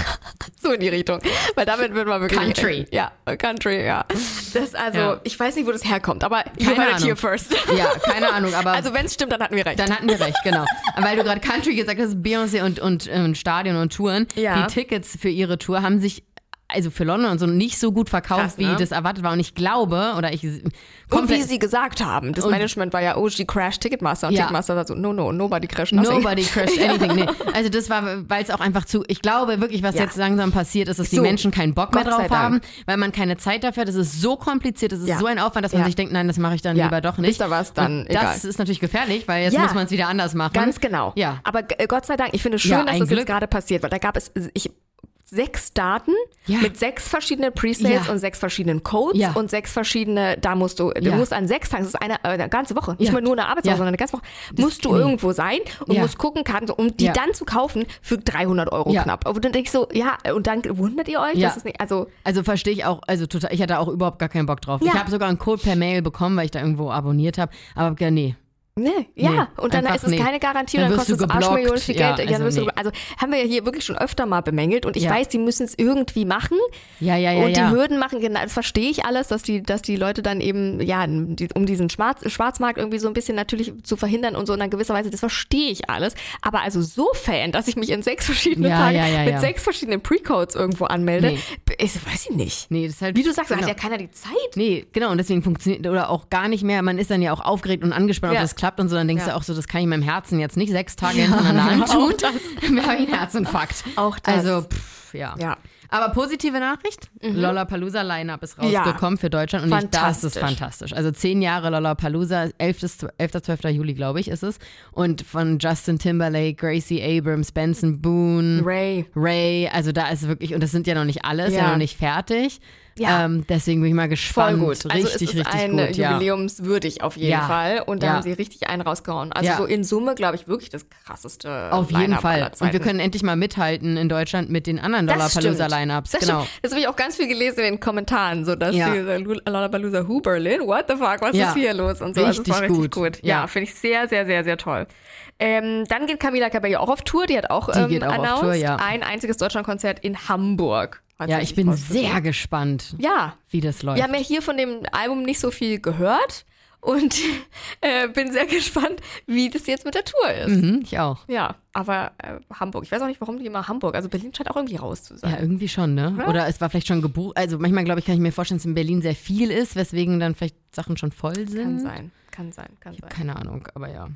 Speaker 1: so in die Richtung. Weil damit wird man wirklich...
Speaker 3: Country.
Speaker 1: Ja, Country, ja. Das also,
Speaker 3: Ja.
Speaker 1: ich weiß nicht, wo das herkommt, aber you
Speaker 3: Keine
Speaker 1: heard it
Speaker 3: Ahnung.
Speaker 1: here first.
Speaker 3: Ja, keine Ahnung, aber
Speaker 1: Also wenn es stimmt, dann hatten wir recht.
Speaker 3: dann hatten wir recht, genau. Weil du gerade Country gesagt hast, Beyoncé und, und, und Stadion und Touren.
Speaker 1: Ja.
Speaker 3: Die Tickets für ihre Tour haben sich also für London und so nicht so gut verkauft,
Speaker 1: Krass, ne?
Speaker 3: wie das erwartet war. Und ich glaube, oder ich
Speaker 1: Und wie
Speaker 3: komplett
Speaker 1: sie gesagt haben, das
Speaker 3: Und-
Speaker 1: Management war ja, oh, she crashed Ticketmaster. Und
Speaker 3: Ja.
Speaker 1: Ticketmaster war so, no, no, nobody crashed nothing.
Speaker 3: Nobody crashed anything. Nee. Also das war, weil es auch einfach zu, ich glaube wirklich, was
Speaker 1: Ja.
Speaker 3: jetzt langsam passiert ist, dass die
Speaker 1: So.
Speaker 3: Menschen keinen Bock mehr
Speaker 1: Gott sei
Speaker 3: drauf
Speaker 1: Dank.
Speaker 3: haben, weil man keine Zeit dafür hat. Das ist so kompliziert, das ist
Speaker 1: Ja.
Speaker 3: so ein Aufwand, dass man
Speaker 1: Ja.
Speaker 3: sich denkt, nein, das mache ich dann
Speaker 1: Ja.
Speaker 3: lieber doch nicht.
Speaker 1: Wisst ihr was, dann
Speaker 3: Und
Speaker 1: egal.
Speaker 3: das ist natürlich gefährlich, weil jetzt
Speaker 1: Ja.
Speaker 3: muss man es wieder anders machen.
Speaker 1: Ganz genau.
Speaker 3: Ja.
Speaker 1: Aber g- Gott sei Dank, ich finde es schön,
Speaker 3: Ja,
Speaker 1: dass
Speaker 3: ein
Speaker 1: das
Speaker 3: Glück.
Speaker 1: jetzt gerade passiert, weil da gab es ich, sechs Daten
Speaker 3: Ja.
Speaker 1: mit sechs verschiedenen Presales
Speaker 3: Ja.
Speaker 1: und sechs verschiedenen Codes
Speaker 3: Ja.
Speaker 1: und sechs verschiedene, da musst du, du
Speaker 3: Ja.
Speaker 1: musst an sechs Tagen, das ist eine, äh, eine ganze Woche, nicht
Speaker 3: Ja.
Speaker 1: mal nur eine Arbeitswoche,
Speaker 3: Ja.
Speaker 1: sondern eine ganze Woche, musst du
Speaker 3: nee.
Speaker 1: irgendwo sein und
Speaker 3: Ja.
Speaker 1: musst gucken, Karten, so, um die
Speaker 3: Ja.
Speaker 1: dann zu kaufen für dreihundert Euro
Speaker 3: Ja.
Speaker 1: knapp. Und dann denke ich so, ja, und dann wundert ihr euch,
Speaker 3: Ja.
Speaker 1: dass es nicht, also
Speaker 3: Also verstehe ich auch, also total, ich hatte auch überhaupt gar keinen Bock drauf.
Speaker 1: Ja.
Speaker 3: Ich habe sogar einen Code per Mail bekommen, weil ich da irgendwo abonniert habe, aber ja, nee.
Speaker 1: Nee, ja,
Speaker 3: Nee,
Speaker 1: und dann
Speaker 3: einfach
Speaker 1: ist es
Speaker 3: nee.
Speaker 1: keine Garantie
Speaker 3: Dann
Speaker 1: und dann
Speaker 3: wirst du
Speaker 1: kostet es
Speaker 3: geblockt.
Speaker 1: Arschmillionen viel
Speaker 3: Ja,
Speaker 1: Geld. Ja, dann
Speaker 3: also
Speaker 1: wirst du,
Speaker 3: nee.
Speaker 1: also haben wir ja hier wirklich schon öfter mal bemängelt und ich
Speaker 3: Ja.
Speaker 1: weiß, die müssen es irgendwie machen
Speaker 3: Ja, ja, ja,
Speaker 1: und
Speaker 3: ja.
Speaker 1: die Hürden machen, genau, das verstehe ich alles, dass die, dass die Leute dann eben, ja, die, um diesen Schwarz, Schwarzmarkt irgendwie so ein bisschen natürlich zu verhindern und so in einer gewisser Weise, das verstehe ich alles, aber also so Fan, dass ich mich in sechs verschiedenen
Speaker 3: Ja,
Speaker 1: Tagen
Speaker 3: ja, ja,
Speaker 1: mit
Speaker 3: ja.
Speaker 1: sechs verschiedenen Precodes irgendwo anmelde,
Speaker 3: Nee.
Speaker 1: ich weiß ich nicht.
Speaker 3: Nee, das ist halt,
Speaker 1: Wie du sagst, da
Speaker 3: genau.
Speaker 1: hat ja keiner die Zeit.
Speaker 3: Nee, genau, und deswegen funktioniert, oder auch gar nicht mehr, man ist dann ja auch aufgeregt und angespannt,
Speaker 1: Ja.
Speaker 3: ob das klappt und so, dann denkst
Speaker 1: Ja.
Speaker 3: du auch so, das kann ich meinem Herzen jetzt nicht sechs Tage hintereinander antun.
Speaker 1: auch das.
Speaker 3: Mir habe ich einen Herzinfarkt.
Speaker 1: Auch das.
Speaker 3: Also, pff, ja.
Speaker 1: Ja.
Speaker 3: Aber positive Nachricht, Lollapalooza Line-Up ist rausgekommen für Deutschland und ich, das ist
Speaker 1: Fantastisch.
Speaker 3: fantastisch. Also zehn Jahre Lollapalooza, elfter zwölfter Juli, glaube ich, ist es. Und von Justin Timberlake, Gracie Abrams, Benson Boone,
Speaker 1: Ray.
Speaker 3: Ray, also da ist wirklich, und das sind ja noch nicht alles, ja,
Speaker 1: Ja.
Speaker 3: noch nicht fertig.
Speaker 1: Ja.
Speaker 3: Ähm, deswegen bin ich mal
Speaker 1: Voll
Speaker 3: gespannt.
Speaker 1: gut.
Speaker 3: Richtig,
Speaker 1: Also es ist
Speaker 3: richtig
Speaker 1: ein
Speaker 3: gut. Ja.
Speaker 1: jubiläumswürdig auf jeden
Speaker 3: Ja.
Speaker 1: Fall. Und da
Speaker 3: Ja.
Speaker 1: haben sie richtig einen rausgehauen. Also
Speaker 3: Ja.
Speaker 1: so in Summe, glaube ich, wirklich das krasseste
Speaker 3: Auf jeden
Speaker 1: Line-Up
Speaker 3: Fall.
Speaker 1: aller
Speaker 3: Und
Speaker 1: Zeiten.
Speaker 3: wir können endlich mal mithalten in Deutschland mit den anderen
Speaker 1: Das
Speaker 3: Lollapalooza-Lineups.
Speaker 1: Das
Speaker 3: Genau.
Speaker 1: stimmt. Das habe ich auch ganz viel gelesen in den Kommentaren, so dass
Speaker 3: Ja.
Speaker 1: die Lollapalooza Who Berlin, what the fuck, was
Speaker 3: Ja.
Speaker 1: ist hier los und so. Also es war
Speaker 3: Richtig
Speaker 1: richtig
Speaker 3: gut.
Speaker 1: gut. Ja,
Speaker 3: Ja.
Speaker 1: finde ich sehr, sehr, sehr, sehr toll. Ähm, dann geht Camila Cabello auch auf Tour. Die hat auch,
Speaker 3: Die
Speaker 1: ähm,
Speaker 3: geht auch auf
Speaker 1: announced
Speaker 3: Tour, ja.
Speaker 1: ein einziges Deutschlandkonzert in Hamburg. Hat
Speaker 3: Ja,
Speaker 1: sie
Speaker 3: ich
Speaker 1: sich
Speaker 3: bin
Speaker 1: rausgesucht.
Speaker 3: sehr gespannt,
Speaker 1: Ja,
Speaker 3: wie das läuft.
Speaker 1: wir haben ja hier von dem Album nicht so viel gehört und äh, bin sehr gespannt, wie das jetzt mit der Tour ist.
Speaker 3: Mhm, ich auch.
Speaker 1: Ja, aber äh, Hamburg. Ich weiß auch nicht, warum die immer Hamburg. Also Berlin scheint auch irgendwie raus zu sein.
Speaker 3: Ja, irgendwie schon, ne?
Speaker 1: Ja.
Speaker 3: Oder es war vielleicht schon gebucht. Also manchmal, glaube ich, kann ich mir vorstellen, dass in Berlin sehr viel ist, weswegen dann vielleicht Sachen schon voll sind.
Speaker 1: Kann sein, kann sein, kann sein.
Speaker 3: Keine Ahnung, aber ja.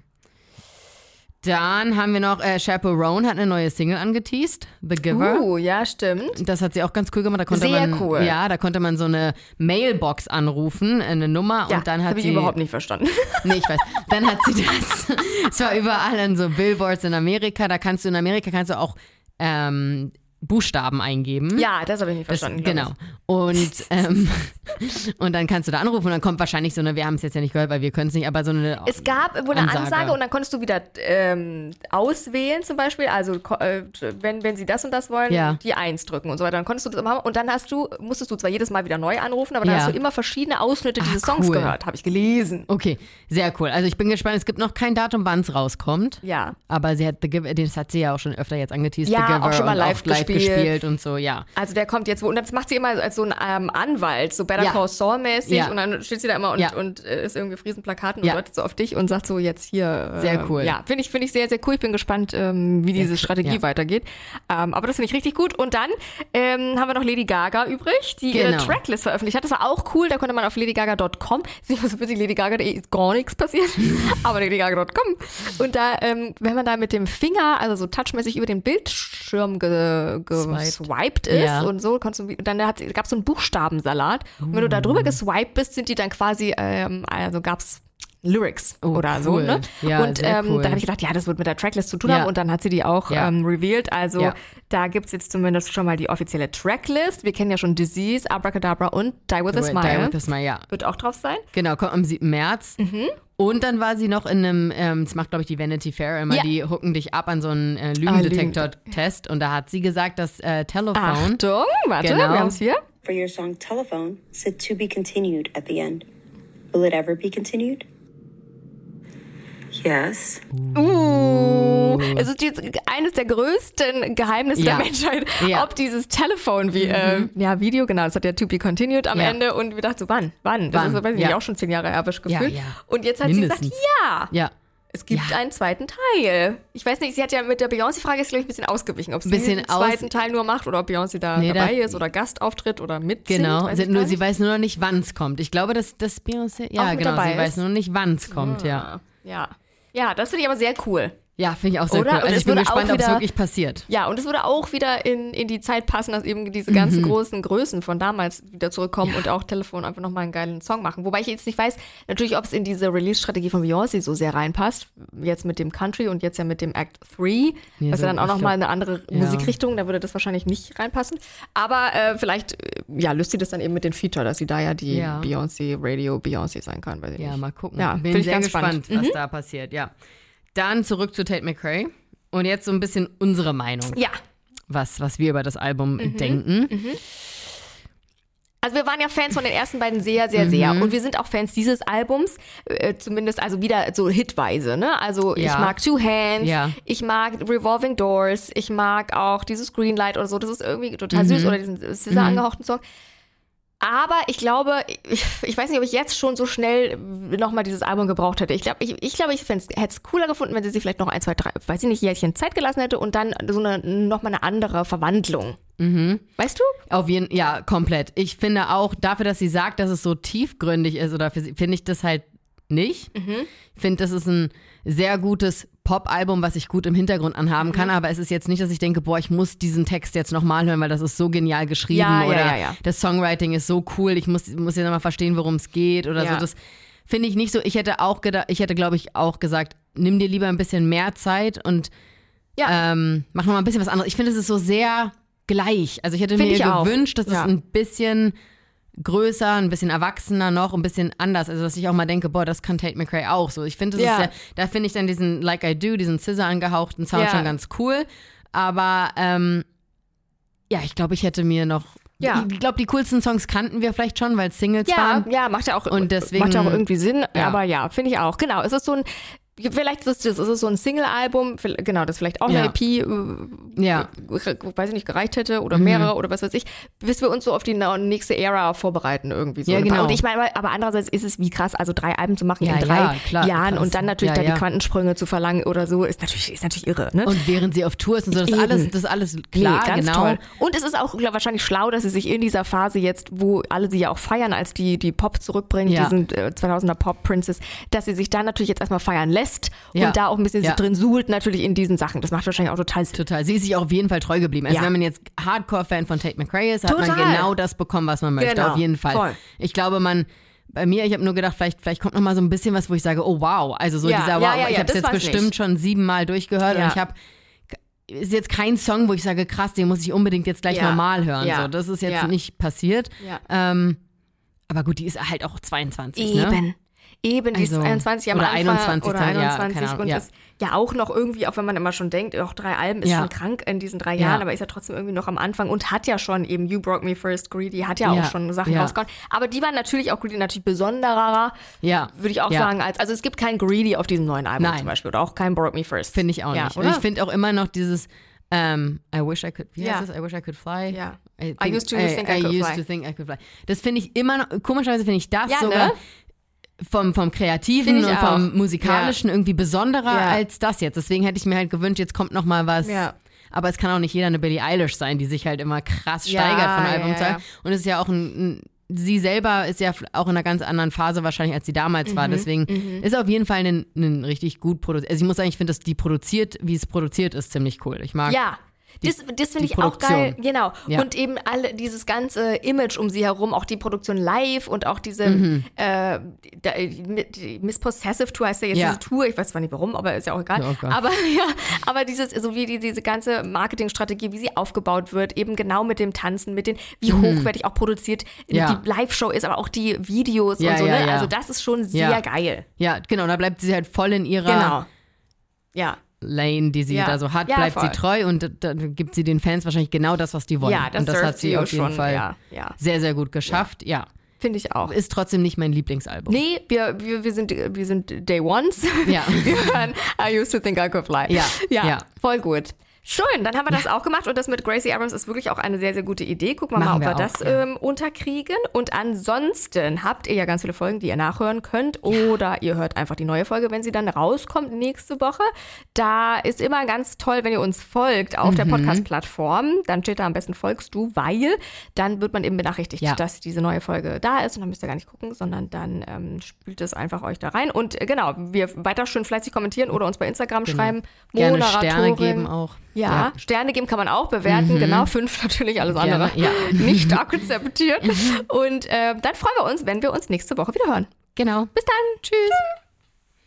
Speaker 3: Dann haben wir noch, äh, Chaperone hat eine neue Single angeteased, The Giver.
Speaker 1: Uh, ja, stimmt.
Speaker 3: Das hat sie auch ganz cool gemacht. Da konnte
Speaker 1: Sehr
Speaker 3: man,
Speaker 1: cool.
Speaker 3: Ja, da konnte man so eine Mailbox anrufen, eine Nummer,
Speaker 1: Ja,
Speaker 3: und dann hat
Speaker 1: habe ich
Speaker 3: sie
Speaker 1: überhaupt nicht verstanden.
Speaker 3: Nee, ich weiß. Dann hat sie das. Es war überall in so Billboards in Amerika. Da kannst du in Amerika kannst du auch ähm, Buchstaben eingeben.
Speaker 1: Ja, das habe ich nicht
Speaker 3: Das,
Speaker 1: verstanden. glaub
Speaker 3: genau. Und, ähm, und dann kannst du da anrufen und dann kommt wahrscheinlich so eine, wir haben es jetzt ja nicht gehört, weil wir können es nicht, aber so eine
Speaker 1: ich. Es gab wohl eine
Speaker 3: Ansage.
Speaker 1: Ansage und dann konntest du wieder ähm, auswählen zum Beispiel, also ko- äh, wenn, wenn sie das und das wollen,
Speaker 3: Ja.
Speaker 1: die eins drücken und so weiter. Dann konntest du das immer haben und dann hast du, musstest du zwar jedes Mal wieder neu anrufen, aber dann
Speaker 3: Ja.
Speaker 1: hast du immer verschiedene Ausschnitte
Speaker 3: Ach,
Speaker 1: dieses Songs
Speaker 3: cool.
Speaker 1: gehört, habe ich gelesen.
Speaker 3: Okay, sehr cool. Also ich bin gespannt, es gibt noch kein Datum, wann es rauskommt.
Speaker 1: Ja.
Speaker 3: Aber sie hat The Giver, das hat sie ja auch schon öfter jetzt angeteased.
Speaker 1: Ja,
Speaker 3: The Giver
Speaker 1: auch schon mal
Speaker 3: und
Speaker 1: live
Speaker 3: live
Speaker 1: gespielt gespielt.
Speaker 3: gespielt und so, ja.
Speaker 1: Also der kommt jetzt, wo, und das macht sie immer als so ein ähm, Anwalt, so Better
Speaker 3: Ja.
Speaker 1: Call Saul-mäßig
Speaker 3: Ja.
Speaker 1: und dann steht sie da immer und,
Speaker 3: Ja.
Speaker 1: und äh, ist irgendwie auf Riesenplakaten
Speaker 3: Ja.
Speaker 1: und deutet so auf dich und sagt so jetzt hier. Äh,
Speaker 3: Sehr cool.
Speaker 1: Ja, finde ich, finde ich sehr, sehr cool. Ich bin gespannt, ähm, wie diese Strategie
Speaker 3: ja.
Speaker 1: weitergeht. Ähm, aber das finde ich richtig gut. Und dann ähm, haben wir noch Lady Gaga übrig, die ihre
Speaker 3: Genau.
Speaker 1: Tracklist veröffentlicht hat. Das war auch cool, da konnte man auf ladygaga Punkt com, so witzig, ladygaga Punkt de ist gar nichts passiert, aber ladygaga Punkt com. Und da, ähm, wenn man da mit dem Finger, also so touchmäßig über den Bildschirm ge, geswiped ist
Speaker 3: Ja.
Speaker 1: und so, konntest du, dann gab es so einen Buchstabensalat. Und wenn du da drüber geswiped bist, sind die dann quasi, ähm, also gab's Lyrics
Speaker 3: Oh,
Speaker 1: oder so.
Speaker 3: cool.
Speaker 1: Ne?
Speaker 3: Ja,
Speaker 1: und
Speaker 3: sehr
Speaker 1: ähm,
Speaker 3: cool.
Speaker 1: da habe ich gedacht, ja, das wird mit der Tracklist zu tun
Speaker 3: Ja.
Speaker 1: haben. Und dann hat sie die auch
Speaker 3: Ja.
Speaker 1: ähm, revealed. Also
Speaker 3: Ja.
Speaker 1: da gibt es jetzt zumindest schon mal die offizielle Tracklist. Wir kennen ja schon Disease, Abracadabra und Die With a Smile.
Speaker 3: Die with a Smile, ja.
Speaker 1: Wird auch drauf sein.
Speaker 3: Genau, kommt am siebten März.
Speaker 1: Mhm.
Speaker 3: Und dann war sie noch in einem, ähm, das macht glaube ich die Vanity Fair immer,
Speaker 1: Ja.
Speaker 3: die hucken dich ab an so einen äh, Lügendetektor-Test. Und da hat sie gesagt, dass äh, Telephone,
Speaker 1: Achtung, warte,
Speaker 3: Genau.
Speaker 1: wir haben es hier.
Speaker 6: For your song Telephone said to be continued at the end. Will it ever be continued? Yes.
Speaker 1: Uh, es ist jetzt eines der größten Geheimnisse
Speaker 3: Ja.
Speaker 1: der Menschheit,
Speaker 3: Ja.
Speaker 1: ob dieses Telefon wie äh, ja, Video, genau, das hat ja To Be Continued am
Speaker 3: Ja.
Speaker 1: Ende und wir dachten so, wann, wann? Das
Speaker 3: Wann?
Speaker 1: ist, weiß ich
Speaker 3: Ja.
Speaker 1: nicht, auch schon zehn Jahre erbisch gefühlt.
Speaker 3: Ja, ja.
Speaker 1: Und jetzt hat sie
Speaker 3: Mindestens.
Speaker 1: gesagt, ja,
Speaker 3: ja,
Speaker 1: es gibt
Speaker 3: Ja.
Speaker 1: einen zweiten Teil. Ich weiß nicht, sie hat ja mit der Beyoncé-Frage jetzt, glaube ich, ein bisschen ausgewichen, ob sie
Speaker 3: Bisschen
Speaker 1: den zweiten Teil nur macht oder ob Beyoncé da
Speaker 3: Nee,
Speaker 1: dabei
Speaker 3: da-
Speaker 1: ist oder Gastauftritt oder mitsingt.
Speaker 3: genau.
Speaker 1: weiß
Speaker 3: Sie,
Speaker 1: ich
Speaker 3: nur,
Speaker 1: gar
Speaker 3: sie
Speaker 1: nicht.
Speaker 3: weiß nur noch nicht, wann es kommt. Ich glaube, dass das Beyoncé, ja
Speaker 1: Auch mit
Speaker 3: genau,
Speaker 1: dabei
Speaker 3: sie
Speaker 1: ist?
Speaker 3: weiß nur noch nicht, wann es kommt, ja.
Speaker 1: Ja, ja, das finde ich aber sehr cool.
Speaker 3: Ja, finde ich auch sehr
Speaker 1: Oder?
Speaker 3: cool.
Speaker 1: Und
Speaker 3: Also
Speaker 1: es
Speaker 3: ich bin
Speaker 1: würde auch
Speaker 3: gespannt, ob es
Speaker 1: wieder-
Speaker 3: wirklich passiert.
Speaker 1: Ja, und es würde auch wieder in, in die Zeit passen, dass eben diese ganzen
Speaker 3: Mhm.
Speaker 1: großen Größen von damals wieder zurückkommen und auch Telefon einfach nochmal einen geilen Song machen. Wobei ich jetzt nicht weiß, natürlich, ob es in diese Release-Strategie von Beyoncé so sehr reinpasst. Jetzt mit dem Country und jetzt ja mit dem Act drei.
Speaker 3: Nee,
Speaker 1: was
Speaker 3: so,
Speaker 1: ja dann auch
Speaker 3: ich
Speaker 1: nochmal
Speaker 3: glaub-
Speaker 1: eine andere
Speaker 3: ja.
Speaker 1: Musikrichtung, da würde das wahrscheinlich nicht reinpassen. Aber äh, vielleicht, äh, ja, löst sie das dann eben mit den Feature, dass sie da ja die
Speaker 3: Ja.
Speaker 1: Beyoncé, Radio Beyoncé sein kann, weiß ich
Speaker 3: Ja,
Speaker 1: nicht.
Speaker 3: mal gucken.
Speaker 1: Ja,
Speaker 3: bin
Speaker 1: find ich
Speaker 3: sehr
Speaker 1: ganz
Speaker 3: gespannt,
Speaker 1: spannend.
Speaker 3: was da passiert, ja. Dann zurück zu Tate McRae. Und jetzt so ein bisschen unsere Meinung,
Speaker 1: Ja,
Speaker 3: was, was wir über das Album
Speaker 1: Mhm.
Speaker 3: denken.
Speaker 1: also wir waren ja Fans von den ersten beiden sehr, sehr, sehr. Und wir sind auch Fans dieses Albums, äh, zumindest also wieder so hitweise. Ne? Also ich
Speaker 3: Ja.
Speaker 1: mag Two Hands,
Speaker 3: Ja.
Speaker 1: ich mag Revolving Doors, ich mag auch dieses Greenlight oder so. Das ist irgendwie total süß. Oder diesen dieser angehauchten Song. Aber ich glaube, ich, ich weiß nicht, ob ich jetzt schon so schnell nochmal dieses Album gebraucht hätte. Ich glaube, ich, ich, glaub, ich hätte es cooler gefunden, wenn sie sich vielleicht noch ein, zwei, drei, weiß ich nicht, Jährchen Zeit gelassen hätte und dann so eine nochmal eine andere Verwandlung. Weißt du?
Speaker 3: Auf jeden ja, komplett. Ich finde auch, dafür, dass sie sagt, dass es so tiefgründig ist, oder für sie, finde ich das halt nicht. Ich finde, das ist ein sehr gutes Pop-Album, was ich gut im Hintergrund anhaben kann, aber es ist jetzt nicht, dass ich denke, boah, ich muss diesen Text jetzt nochmal hören, weil das ist so genial geschrieben
Speaker 1: Ja, ja,
Speaker 3: oder
Speaker 1: ja, ja.
Speaker 3: das Songwriting ist so cool, ich muss, muss jetzt nochmal verstehen, worum es geht oder
Speaker 1: Ja.
Speaker 3: so. Das finde ich nicht so. Ich hätte auch gedacht, ich hätte, glaube ich, auch gesagt, nimm dir lieber ein bisschen mehr Zeit und
Speaker 1: Ja.
Speaker 3: ähm, mach noch mal ein bisschen was anderes. Ich finde, es ist so sehr gleich. Also ich hätte
Speaker 1: Find
Speaker 3: mir
Speaker 1: ich auch.
Speaker 3: gewünscht, dass
Speaker 1: Ja.
Speaker 3: es ein bisschen größer, ein bisschen erwachsener noch, ein bisschen anders. Also dass ich auch mal denke, boah, das kann Tate McRae auch so. Ich finde, das
Speaker 1: Ja.
Speaker 3: ist ja, da finde ich dann diesen Like I Do, diesen Scissor angehauchten Sound
Speaker 1: Ja.
Speaker 3: schon ganz cool. Aber ähm, ja, ich glaube, ich hätte mir noch
Speaker 1: Ja.
Speaker 3: Ich glaube, die coolsten Songs kannten wir vielleicht schon, weil es Singles
Speaker 1: Ja,
Speaker 3: waren.
Speaker 1: ja, macht ja auch,
Speaker 3: Und deswegen-
Speaker 1: macht ja auch irgendwie Sinn.
Speaker 3: Ja.
Speaker 1: Aber ja, finde ich auch. Genau, es ist so ein, vielleicht ist es, es ist so ein Single-Album, genau, das vielleicht auch
Speaker 3: Ja.
Speaker 1: eine E P, äh,
Speaker 3: Ja.
Speaker 1: weiß ich nicht, gereicht hätte oder
Speaker 3: Mhm.
Speaker 1: mehrere oder was weiß ich, bis wir uns so auf die na- nächste Ära vorbereiten irgendwie. So.
Speaker 3: Ja, genau.
Speaker 1: Und ich meine, aber andererseits ist es wie krass, also drei Alben zu machen
Speaker 3: Ja,
Speaker 1: in drei
Speaker 3: ja, klar,
Speaker 1: Jahren
Speaker 3: krass.
Speaker 1: und dann natürlich
Speaker 3: Ja,
Speaker 1: da
Speaker 3: ja.
Speaker 1: die Quantensprünge zu verlangen oder so, ist natürlich, ist natürlich irre. Ne?
Speaker 3: Und während sie auf Tour ist und so, das ist
Speaker 1: Eben.
Speaker 3: alles, das ist alles klar,
Speaker 1: nee, ganz
Speaker 3: genau.
Speaker 1: toll. Und es ist auch glaub, wahrscheinlich schlau, dass sie sich in dieser Phase jetzt, wo alle sie ja auch feiern, als die, die Pop zurückbringen,
Speaker 3: Ja.
Speaker 1: diesen äh, zweitausender Pop-Princess, dass sie sich dann natürlich jetzt erstmal feiern lässt
Speaker 3: Ja.
Speaker 1: und da auch ein bisschen
Speaker 3: Ja.
Speaker 1: so drin suhlt natürlich in diesen Sachen. Das macht wahrscheinlich auch total Sinn.
Speaker 3: Total. Sie ist sich auch auf jeden Fall treu geblieben. Also
Speaker 1: Ja.
Speaker 3: wenn man jetzt Hardcore-Fan von Tate McRae ist, hat man
Speaker 1: Total.
Speaker 3: genau das bekommen, was man möchte.
Speaker 1: Genau.
Speaker 3: Auf jeden Fall.
Speaker 1: Voll.
Speaker 3: Ich glaube, man, bei mir, ich habe nur gedacht, vielleicht, vielleicht kommt noch mal so ein bisschen was, wo ich sage, oh wow. Also so
Speaker 1: Ja,
Speaker 3: dieser
Speaker 1: ja,
Speaker 3: Wow.
Speaker 1: ja,
Speaker 3: ich
Speaker 1: ja,
Speaker 3: habe es
Speaker 1: das
Speaker 3: jetzt
Speaker 1: war's
Speaker 3: bestimmt
Speaker 1: nicht.
Speaker 3: schon siebenmal durchgehört
Speaker 1: Ja.
Speaker 3: und ich habe ist jetzt kein Song, wo ich sage, krass, den muss ich unbedingt jetzt gleich
Speaker 1: Ja.
Speaker 3: normal hören.
Speaker 1: Ja.
Speaker 3: So, das ist jetzt
Speaker 1: Ja.
Speaker 3: nicht passiert.
Speaker 1: Ja.
Speaker 3: Ähm, aber gut, die ist halt auch zweiundzwanzig, ne?
Speaker 1: Eben. Eben, die ist
Speaker 3: Also,
Speaker 1: einundzwanzig am
Speaker 3: oder
Speaker 1: Anfang
Speaker 3: einundzwanzig,
Speaker 1: oder
Speaker 3: ja,
Speaker 1: einundzwanzig
Speaker 3: keine Ahnung,
Speaker 1: und
Speaker 3: ja.
Speaker 1: ist ja auch noch irgendwie, auch wenn man immer schon denkt, auch drei Alben ist
Speaker 3: Ja.
Speaker 1: schon krank in diesen drei
Speaker 3: Ja.
Speaker 1: Jahren, aber ist ja trotzdem irgendwie noch am Anfang und hat ja schon eben You Broke Me First, Greedy, hat ja,
Speaker 3: Ja.
Speaker 1: auch schon Sachen
Speaker 3: Ja.
Speaker 1: rausgehauen. Aber die waren natürlich auch Greedy natürlich besonderer,
Speaker 3: Ja.
Speaker 1: würde ich auch
Speaker 3: Ja.
Speaker 1: sagen, als, also es gibt kein Greedy auf diesem neuen Album
Speaker 3: Nein.
Speaker 1: zum Beispiel oder auch kein Broke Me First.
Speaker 3: Finde ich auch
Speaker 1: Ja,
Speaker 3: nicht. Und
Speaker 1: oder?
Speaker 3: ich finde auch immer noch dieses Ähm, I wish I could, wie
Speaker 1: Ja.
Speaker 3: heißt das? I wish I could fly.
Speaker 1: Ja.
Speaker 3: I,
Speaker 1: I used to think I could
Speaker 3: used
Speaker 1: fly.
Speaker 3: to think I could fly. Das finde ich immer noch, komischerweise finde ich das
Speaker 1: Ja,
Speaker 3: sogar
Speaker 1: ne?
Speaker 3: vom, vom Kreativen
Speaker 1: Finde ich
Speaker 3: und vom
Speaker 1: auch.
Speaker 3: Musikalischen irgendwie besonderer
Speaker 1: Ja.
Speaker 3: als das jetzt. Deswegen hätte ich mir halt gewünscht, jetzt kommt noch mal was.
Speaker 1: Ja.
Speaker 3: Aber es kann auch nicht jeder eine Billie Eilish sein, die sich halt immer krass
Speaker 1: Ja,
Speaker 3: steigert von
Speaker 1: ja,
Speaker 3: Album
Speaker 1: ja,
Speaker 3: zu
Speaker 1: ja.
Speaker 3: Album. Und es ist ja auch ein, ein sie selber ist ja auch in einer ganz anderen Phase wahrscheinlich, als sie damals
Speaker 1: Mhm,
Speaker 3: war. Deswegen ist auf jeden Fall ein, ein richtig gut produziert. Also ich muss sagen, ich finde, dass die produziert, wie es produziert ist, ziemlich cool. Ich mag
Speaker 1: Ja. Das, das finde
Speaker 3: die
Speaker 1: ich auch geil,
Speaker 3: Produktion.
Speaker 1: genau.
Speaker 3: Ja.
Speaker 1: Und eben alle dieses ganze Image um sie herum, auch die Produktion live und auch diese
Speaker 3: Mhm.
Speaker 1: äh, die, die Miss Possessive Tour heißt ja jetzt
Speaker 3: Ja.
Speaker 1: diese Tour, ich weiß zwar nicht warum, aber ist ja auch egal.
Speaker 3: Ja, okay.
Speaker 1: Aber ja, aber dieses, so wie die, diese ganze Marketingstrategie, wie sie aufgebaut wird, eben genau mit dem Tanzen, mit den, wie hochwertig auch produziert
Speaker 3: Mhm. Ja.
Speaker 1: die Live-Show ist, aber auch die Videos
Speaker 3: Ja,
Speaker 1: und so,
Speaker 3: ja,
Speaker 1: ne?
Speaker 3: ja.
Speaker 1: Also das ist schon sehr
Speaker 3: Ja.
Speaker 1: geil.
Speaker 3: Ja, genau, da bleibt sie halt voll in ihrer
Speaker 1: Genau. Ja.
Speaker 3: Lane, die sie
Speaker 1: Ja.
Speaker 3: da so hat,
Speaker 1: Ja,
Speaker 3: bleibt
Speaker 1: voll.
Speaker 3: sie treu und dann gibt sie den Fans wahrscheinlich genau das, was die wollen.
Speaker 1: Ja, das
Speaker 3: und das
Speaker 1: served
Speaker 3: hat sie
Speaker 1: sie
Speaker 3: auf jeden
Speaker 1: schon,
Speaker 3: Fall
Speaker 1: ja, ja.
Speaker 3: sehr, sehr gut geschafft. Ja.
Speaker 1: Finde ich auch.
Speaker 3: Ist trotzdem nicht mein Lieblingsalbum.
Speaker 1: Nee, wir, wir, wir, sind, wir sind Day Ones.
Speaker 3: Ja.
Speaker 1: Wir hören I used to think I could fly.
Speaker 3: Ja,
Speaker 1: ja,
Speaker 3: ja.
Speaker 1: voll gut. Schön, dann haben wir das auch gemacht und das mit Gracie Abrams ist wirklich auch eine sehr, sehr gute Idee. Gucken wir
Speaker 3: Machen
Speaker 1: mal, ob wir,
Speaker 3: wir
Speaker 1: das
Speaker 3: auch, ja.
Speaker 1: ähm, unterkriegen. Und ansonsten habt ihr ja ganz viele Folgen, die ihr nachhören könnt oder ihr hört einfach die neue Folge, wenn sie dann rauskommt nächste Woche. Da ist immer ganz toll, wenn ihr uns folgt auf
Speaker 3: Mhm.
Speaker 1: der Podcast-Plattform. Dann steht da am besten folgst du, weil dann wird man eben benachrichtigt,
Speaker 3: Ja.
Speaker 1: dass diese neue Folge da ist und dann müsst ihr gar nicht gucken, sondern dann ähm, spült es einfach euch da rein. Und äh, genau, wir weiter schön fleißig kommentieren oder uns bei Instagram schreiben.
Speaker 3: Gerne
Speaker 1: Moderatorin.
Speaker 3: Sterne geben auch.
Speaker 1: Ja, Sterne geben kann man auch bewerten, genau, fünf natürlich, alles
Speaker 3: Gerne,
Speaker 1: andere
Speaker 3: ja.
Speaker 1: nicht akzeptiert. Und äh, dann freuen wir uns, wenn wir uns nächste Woche wieder hören.
Speaker 3: Genau.
Speaker 1: Bis dann, tschüss.